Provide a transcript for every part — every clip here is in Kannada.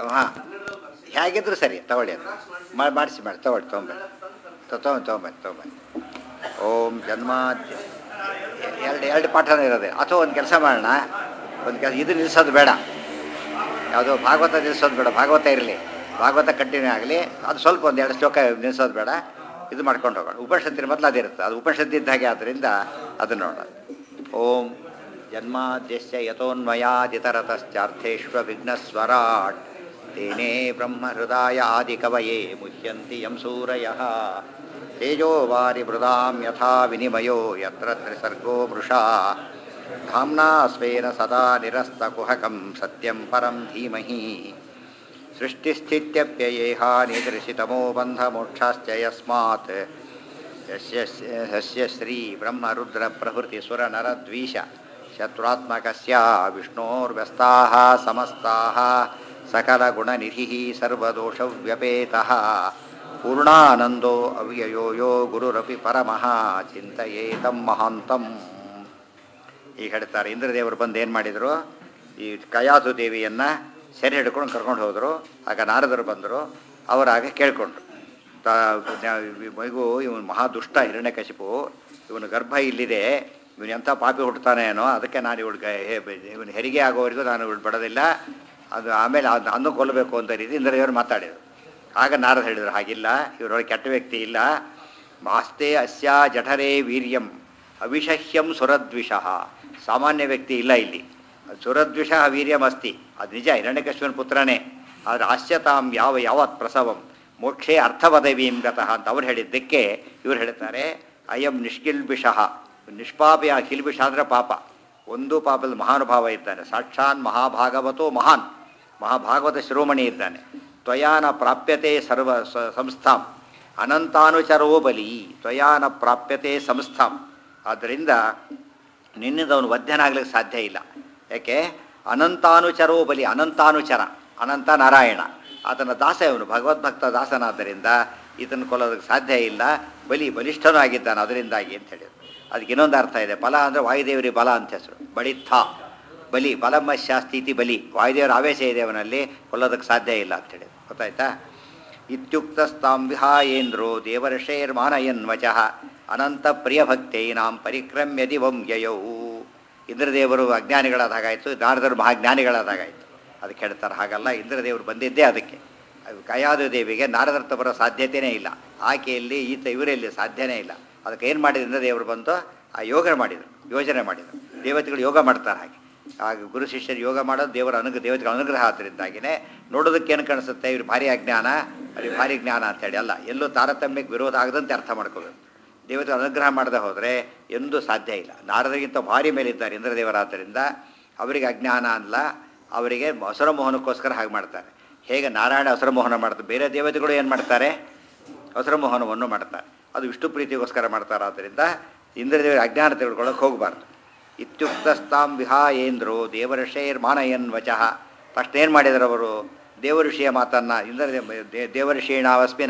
ಹಾಂ ಹೇಗಿದ್ರು ಸರಿ ತಗೊಳ್ಳಿ ಅದು ಮಾಡಿಸಿ ತಗೊಳ್ಳಿ ತೊಗೊಂಬನ್ನಿ. ಓಂ ಜನ್ಮಾದ್ಯ ಎರಡು ಪಾಠನೇ ಇರೋದೆ. ಅಥವಾ ಒಂದು ಕೆಲಸ ಮಾಡೋಣ, ಒಂದು ಕೆಲಸ ಇದು ನಿಲ್ಲಿಸೋದು ಬೇಡ, ಯಾವುದೋ ಭಾಗವತ ನಿಲ್ಲಿಸೋದು ಬೇಡ, ಭಾಗವತ ಇರಲಿ, ಭಾಗವತ ಕಂಟಿನ್ಯೂ ಆಗಲಿ, ಅದು ಸ್ವಲ್ಪ ಒಂದೆರಡು ಶ್ಲೋಕ ನಿಲ್ಲಿಸೋದು ಬೇಡ, ಇದು ಮಾಡ್ಕೊಂಡು ಹೋಗೋಣ. ಉಪನಿಷತ್ತಿನ ಮೊದಲು ಅದಿರುತ್ತೆ, ಅದು ಉಪನಿಷತ್ತು ಇದ್ದ ಹಾಗೆ, ಆದ್ದರಿಂದ ಅದನ್ನು ನೋಡೋಣ. ಓಂ ಜನ್ಮಾದ್ಯಸ್ಯ ಯತೋನ್ಮಯಾದಿತರತಶ್ಚಾರ್ಥೇಷ್ವವಿಘ್ನಸ್ವರಾಟ್ ತೇನೇ ಬ್ರಹ್ಮಹೃದಾಯ ಆದಿಕವಯೇ ಮುಹ್ಯಂತಿ ಯಂ ಸೂರಯಃ ತೇಜೋ ವಾರಿ ಮೃದಾಂ ಯಥಾ ವಿನಿಮಯೋ ಯತ್ರ ತ್ರಿಸರ್ಗೋ ಮೃಷಾ ಧಾಮ್ನಾ ಸ್ವೇನ ಸದಾ ನಿರಸ್ತಕುಹಕಂ ಸತ್ಯಂ ಪರಂ ಧೀಮಹಿ ಸೃಷ್ಟಿಸ್ಥಿತ್ಯಪ್ಯಯೇಹಾನಿದೃಶಿತಮೋ ಬಂಧಮೋಕ್ಷಾಶ್ಚ ಯಸ್ಮಾತ್ ಯಸ್ಯ ಶ್ರೀ ಬ್ರಹ್ಮರುದ್ರ ಪ್ರಭೃತಿ ಸುರನರದ್ವೀಷ ಶತ್ರುತ್ಮಕಸ್ಯ ವಿಷ್ಣೋರ್ವ್ಯಸ್ತಾಃ ಸಮಸ್ತಾಃ ಸಕಲಗುಣನಿಧಿಃ ಸರ್ವದೋಷವ್ಯಪೇತಃ ಪೂರ್ಣಾನಂದೋ ಅವ್ಯಯೋ ಯೋ ಗುರುರಪಿ ಪರಮಃ ಚಿಂತಯೇತಂ ಮಹಾಂತಂ. ಈಗ ಹೇಳ್ತಾರೆ, ಇಂದ್ರದೇವರು ಬಂದು ಏನು ಮಾಡಿದರು, ಈ ಕಯಾಧು ದೇವಿಯನ್ನು ಸೆರೆ ಹಿಡ್ಕೊಂಡು ಕರ್ಕೊಂಡು ಹೋದರು. ಆಗ ನಾರದರು ಬಂದರು, ಅವರಾಗ ಕೇಳಿಕೊಂಡ್ರು, ಮಗು ಇವನು ಮಹಾದುಷ್ಟ ಹಿರಣ್ಯಕಶಿಪು, ಇವನು ಗರ್ಭ ಇಲ್ಲಿದೆ, ಇವನು ಎಂಥ ಪಾಪಿ ಹುಟ್ಟುತ್ತಾನೆ ಏನೋ, ಅದಕ್ಕೆ ನಾನು ಇವನು ಹೆರಿಗೆ ಆಗೋವರೆಗೂ ನಾನು ಇವಳು ಬಿಡೋದಿಲ್ಲ, ಅದು ಆಮೇಲೆ ಅದನ್ನು ಕೊಲ್ಲಬೇಕು ಅಂತ ರೀತಿ ಇಂದ್ರದೇವರು ಮಾತಾಡಿದರು. ಆಗ ನಾರದ ಹೇಳಿದರು, ಹಾಗಿಲ್ಲ, ಇವರೊಳಗೆ ಕೆಟ್ಟ ವ್ಯಕ್ತಿ ಇಲ್ಲ, ಮಾಸ್ತೆ ಅಸ್ಯ ಜಠರೇ ವೀರ್ಯಂ ಅವಿಷಹ್ಯಂ ಸುರದ್ವಿಷಃ, ಸಾಮಾನ್ಯ ವ್ಯಕ್ತಿ ಇಲ್ಲ ಇಲ್ಲಿ, ಸುರದ್ವಿಷ ವೀರ್ಯಂ ಅಸ್ತಿ, ಅದು ನಿಜ, ಹಿರಣ್ಯಕಶಿಪುವಿನ ಪುತ್ರನೇ, ಆದರೆ ಆಸ್ಯತಾಂ ಯಾವತ್ ಪ್ರಸವಂ ಮೋಕ್ಷೇ ಅರ್ಥವದವೀಂ ಗತಃ ಅಂತ ಅವ್ರು ಹೇಳಿದ್ದಕ್ಕೆ ಇವ್ರು ಹೇಳ್ತಾರೆ, ಅಯಂ ನಿಷ್ಕಿಲ್ಬಿಷಃ, ನಿಷ್ಪಾಪಿಯ ಕಿಲ್ಬಿಷ ಅಂದರೆ ಪಾಪ, ಒಂದು ಪಾಪದ ಮಹಾನುಭಾವ ಇದ್ದಾನೆ, ಸಾಕ್ಷಾನ್ ಮಹಾಭಾಗವತೋ ಮಹಾನ್, ಮಹಾಭಾಗವತ ಶಿರೋಮಣಿ ಇದ್ದಾನೆ. ತ್ವಯಾನ ಪ್ರಾಪ್ಯತೆ ಸರ್ವ ಸಂಸ್ಥಾಂ ಅನಂತಾನುಚರೋ ಬಲಿ, ತ್ವಯಾನ ಪ್ರಾಪ್ಯತೆ ಸಂಸ್ಥಾಂ, ಆದ್ದರಿಂದ ನಿನ್ನಿಂದ ಅವನು ವಧ್ಯನಾಗ್ಲಿಕ್ಕೆ ಸಾಧ್ಯ ಇಲ್ಲ. ಯಾಕೆ? ಅನಂತಾನುಚರೋ ಬಲಿ, ಅನಂತಾನುಚರ, ಅನಂತ ನಾರಾಯಣ, ಆತನ ದಾಸ ಇವನು, ಭಗವದ್ಭಕ್ತ ದಾಸನಾದ್ದರಿಂದ ಇದನ್ನು ಕೊಲ್ಲೋದಕ್ಕೆ ಸಾಧ್ಯ ಇಲ್ಲ, ಬಲಿಷ್ಠನೂ ಆಗಿದ್ದಾನೆ ಅದರಿಂದಾಗಿ ಅಂತ ಹೇಳಿದ್ರು. ಅದಕ್ಕೆ ಇನ್ನೊಂದು ಅರ್ಥ ಇದೆ, ಬಲ ಅಂದರೆ ವಾಯುದೇವರಿಗೆ ಬಲ ಅಂತ ಹೆಸರು, ಬಳಿತ್ಥ ಬಲಿ, ಬಲಮ್ಮ ಶಾಸ್ತಿ ಬಲಿ, ವಾಯುದೇವರ ಆವೇಶ ಇದೆ ಅವನಲ್ಲಿ, ಕೊಲ್ಲೋದಕ್ಕೆ ಸಾಧ್ಯ ಇಲ್ಲ ಅಂತೇಳಿ, ಗೊತ್ತಾಯ್ತಾ? ಇತ್ಯುಕ್ತಸ್ತಾಂ ವಿಹಾಯೇಂದ್ರೋ ದೇವರ್ಷೇರ್ಮಾನಯನ್ ವಚಃ ಅನಂತ ಪ್ರಿಯಭಕ್ತೈನಾಂ ಪರಿಕ್ರಮ್ಯ ದಿವಂ ಯಯೌ. ಇಂದ್ರದೇವರು ಅಜ್ಞಾನಿಗಳಾದಾಗಾಯಿತು, ನಾರದರು ಮಹಾಜ್ಞಾನಿಗಳಾದಾಗಾಯಿತು. ಅದಕ್ಕೆ ಹೇಳ್ತಾರೆ, ಹಾಗಲ್ಲ, ಇಂದ್ರದೇವರು ಬಂದಿದ್ದೇ ಅದಕ್ಕೆ. ಕಯಾದು ದೇವಿಗೆ ನಾರದರ್ಥ ಬರೋ ಸಾಧ್ಯತೆಯೇ ಇಲ್ಲ, ಆಕೆಯಲ್ಲಿ ಇವರಲ್ಲಿ ಸಾಧ್ಯನೇ ಇಲ್ಲ. ಅದಕ್ಕೆ ಏನು ಮಾಡಿದ್ರು, ಇಂದ್ರದೇವರು ಬಂದು ಆ ಯೋಜನೆ ಮಾಡಿದರು. ದೇವತೆಗಳು ಯೋಗ ಮಾಡ್ತಾರೆ, ಹಾಗೆ ಆಗ ಗುರು ಶಿಷ್ಯರು ಯೋಗ ಮಾಡೋದು ದೇವತೆಗಳ ಅನುಗ್ರಹ. ಆದ್ದರಿಂದಾಗಿಯೇ ನೋಡೋದಕ್ಕೆ ಏನು ಕಾಣಿಸುತ್ತೆ, ಇವ್ರು ಭಾರಿ ಅಜ್ಞಾನ, ಅವ್ರಿಗೆ ಭಾರಿ ಜ್ಞಾನ ಅಂತೇಳಿ ಅಲ್ಲ, ಎಲ್ಲೂ ತಾರತಮ್ಯಕ್ಕೆ ವಿರೋಧ ಆಗದಂತೆ ಅರ್ಥ ಮಾಡ್ಕೋಬೇಕು. ದೇವತೆಗಳ ಅನುಗ್ರಹ ಮಾಡದೆ ಹೋದರೆ ಎಂದೂ ಸಾಧ್ಯ ಇಲ್ಲ. ನಾರದರಿಗಿಂತ ಭಾರಿ ಮೇಲಿದ್ದಾರೆ ಇಂದ್ರದೇವರಾದ್ದರಿಂದ ಅವರಿಗೆ ಅಜ್ಞಾನ ಅಲ್ಲ, ಅವರಿಗೆ ಅಸುರ ಮೋಹನಕ್ಕೋಸ್ಕರ ಹಾಗೆ ಮಾಡ್ತಾರೆ. ಹೇಗೆ ನಾರಾಯಣ ಅಸುರ ಮೋಹನ ಮಾಡ್ತಾರೆ, ಬೇರೆ ದೇವತೆಗಳು ಏನು ಮಾಡ್ತಾರೆ, ಅಸುರ ಮೋಹನವನ್ನು ಮಾಡ್ತಾರೆ, ಅದು ವಿಷ್ಣು ಪ್ರೀತಿಗೋಸ್ಕರ ಮಾಡ್ತಾರೆ. ಆದ್ದರಿಂದ ಇಂದ್ರದೇವರ ಅಜ್ಞಾನ ತಿಳ್ಕೊಳ್ಳೋಕೆ ಹೋಗಬಾರ್ದು. ಇತ್ಯುಕ್ತಸ್ತಾಂ ವಿಹಾಯೇಂದ್ರೋ ದೇವರ್ಷೇರ್ಮಾನಯನ್ ವಚಃ, ಫಸ್ಟ್ ಏನು ಮಾಡಿದರು ಅವರು, ದೇವಋಷಿಯ ಮಾತನ್ನು, ದೇವಋಷೀಣಾವಸ್ಮಿ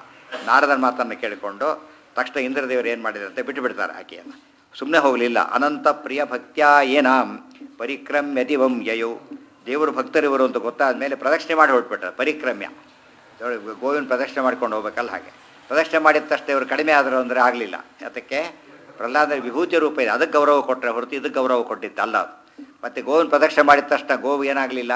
ನಾರದನ ಮಾತನ್ನು ಕೇಳಿಕೊಂಡು ತಕ್ಷಣ ಇಂದ್ರದೇವರು ಏನು ಮಾಡಿದ್ರು ಅಂತ ಬಿಟ್ಟುಬಿಡ್ತಾರೆ ಆಕೆಯನ್ನು, ಸುಮ್ಮನೆ ಹೋಗಲಿಲ್ಲ. ಅನಂತ ಪ್ರಿಯ ಭಕ್ತ್ಯಾ ಏನಾಂ ಪರಿಕ್ರಮ್ಯ ದಿವಂ ಯಯೌ, ದೇವರು ಭಕ್ತರಿವರು ಅಂತ ಗೊತ್ತಾದ ಮೇಲೆ ಪ್ರದಕ್ಷಿಣೆ ಮಾಡಿ ಹೊರಟ್ಬಿಟ್ರೆ, ಪರಿಕ್ರಮ್ಯ, ಗೋವಿನ ಪ್ರದಕ್ಷಿಣೆ ಮಾಡ್ಕೊಂಡು ಹೋಗ್ಬೇಕಲ್ಲ, ಹಾಗೆ ಪ್ರದಕ್ಷಿಣೆ ಮಾಡಿದ ತಕ್ಷಣ ಇವರು ಕಡಿಮೆ ಆದರು ಅಂದರೆ ಆಗಲಿಲ್ಲ. ಅದಕ್ಕೆ ಪ್ರಹ್ಲಾದ ವಿಭೂತಿ ರೂಪ ಇದೆ, ಅದಕ್ಕೆ ಗೌರವ ಕೊಟ್ಟರೆ ಹೊರತು ಇದಕ್ಕೆ ಗೌರವ ಕೊಟ್ಟಿತ್ತು ಅಲ್ಲ ಅದು. ಮತ್ತು ಗೋವಿನ ಪ್ರದಕ್ಷಿಣೆ ಮಾಡಿದ ತಕ್ಷಣ ಗೋವು ಏನಾಗಲಿಲ್ಲ,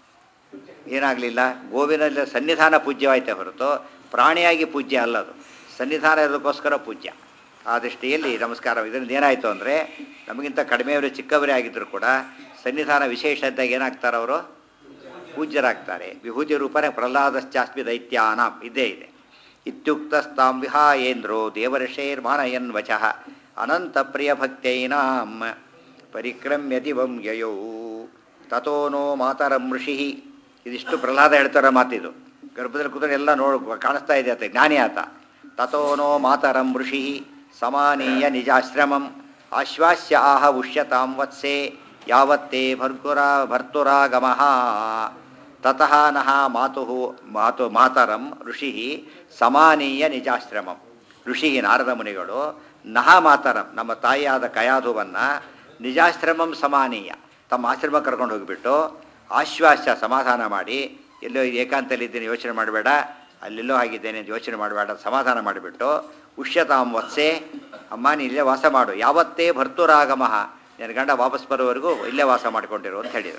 ಗೋವಿನಲ್ಲಿ ಸನ್ನಿಧಾನ ಪೂಜ್ಯವಾಯಿತೆ ಹೊರತು ಪ್ರಾಣಿಯಾಗಿ ಪೂಜ್ಯ ಅಲ್ಲದು, ಸನ್ನಿಧಾನ ಇರೋದಕ್ಕೋಸ್ಕರ ಪೂಜ್ಯ. ಆ ದೃಷ್ಟಿಯಲ್ಲಿ ನಮಸ್ಕಾರ. ಇದರಿಂದ ಏನಾಯಿತು ಅಂದರೆ, ನಮಗಿಂತ ಕಡಿಮೆಯವರು ಚಿಕ್ಕವರೇ ಆಗಿದ್ದರೂ ಕೂಡ ಸನ್ನಿಧಾನ ವಿಶೇಷ ಇದ್ದಾಗ ಏನಾಗ್ತಾರೆ, ಅವರು ಪೂಜ್ಯರಾಗ್ತಾರೆ. ವಿಭೂತಿ ರೂಪನೇ ಪ್ರಹ್ಲಾದಶ್ಚಾಸ್ಮಿ ದೈತ್ಯಾನಾಂ ಇದ್ದೇ ಇದೆ. ಇತ್ಯುಕ್ತಸ್ತಾಂ ವಿಹಾಯೇಂದ್ರೋ ದೇವರ್ಷೇರ್ಮಾನಯನ್ ವಚಃ ಅನಂತ ಪ್ರಿಯ ಭಕ್ತೈನಾಂ ಪರಿಕ್ರಮ್ಯ ದಿವಂ ಯಯೌ ತಥೋ ನೋ ಮಾತರಂ ಋಷಿ. ಇದಿಷ್ಟು ಪ್ರಹ್ಲಾದ ಹೇಳ್ತಾರ ಮಾತಿದು, ಗರ್ಭದಲ್ಲಿ ಕೂತ್ಕೊಂಡು ಎಲ್ಲ ಕಾಣಿಸ್ತಾ ಇದೆ ಆತ, ಜ್ಞಾನಿ ಆತ. ತಥೋ ನೋ ಮಾತರಂ ಋಷಿ ಸಮಾನೀಯ ನಿಜಾಶ್ರಮಂ ಆಶ್ವಾಸ್ಯ ಆಹ ಉಷ್ಯತಾಂ ವತ್ಸೆ ಯಾವತ್ತೇ ಭರ್ತುರಾಗಮಃ. ತತಃ ನಃ ಮಾತರಂ ಋಷಿ ಸಮಾನೀಯ ನಿಜಾಶ್ರಮಂ. ಋಷಿ ನಾರದ ಮುನಿಗಳು ನಹ ಮಾತರಂ, ನಮ್ಮ ತಾಯಿಯಾದ ಕಯಾಧುವನ್ನು ನಿಜಾಶ್ರಮಂ ಸಮಾನೀಯ, ತಮ್ಮ ಆಶ್ರಮ ಕರ್ಕೊಂಡು ಹೋಗಿಬಿಟ್ಟು ಆಶ್ವಾಸ್ಯ ಸಮಾಧಾನ ಮಾಡಿ, ಎಲ್ಲೋ ಏಕಾಂತಲ್ಲಿದ್ದೇನೆ ಯೋಚನೆ ಮಾಡಬೇಡ, ಅಲ್ಲೆಲ್ಲೋ ಆಗಿದ್ದೇನೆ ಅಂತ ಯೋಚನೆ ಮಾಡಬೇಡ, ಸಮಾಧಾನ ಮಾಡಿಬಿಟ್ಟು ಉಷ್ಯತಾಂ ವತ್ಸೆ, ಅಮ್ಮ ನೀನು ಇಲ್ಲೇ ವಾಸ ಮಾಡು, ಯಾವತ್ತೇ ಭರ್ತುರಾಗಮಃ, ನನ್ನ ಗಂಡ ವಾಪಸ್ ಬರೋವರೆಗೂ ಇಲ್ಲೇ ವಾಸ ಮಾಡಿಕೊಂಡಿರು ಅಂತ ಹೇಳಿದರು.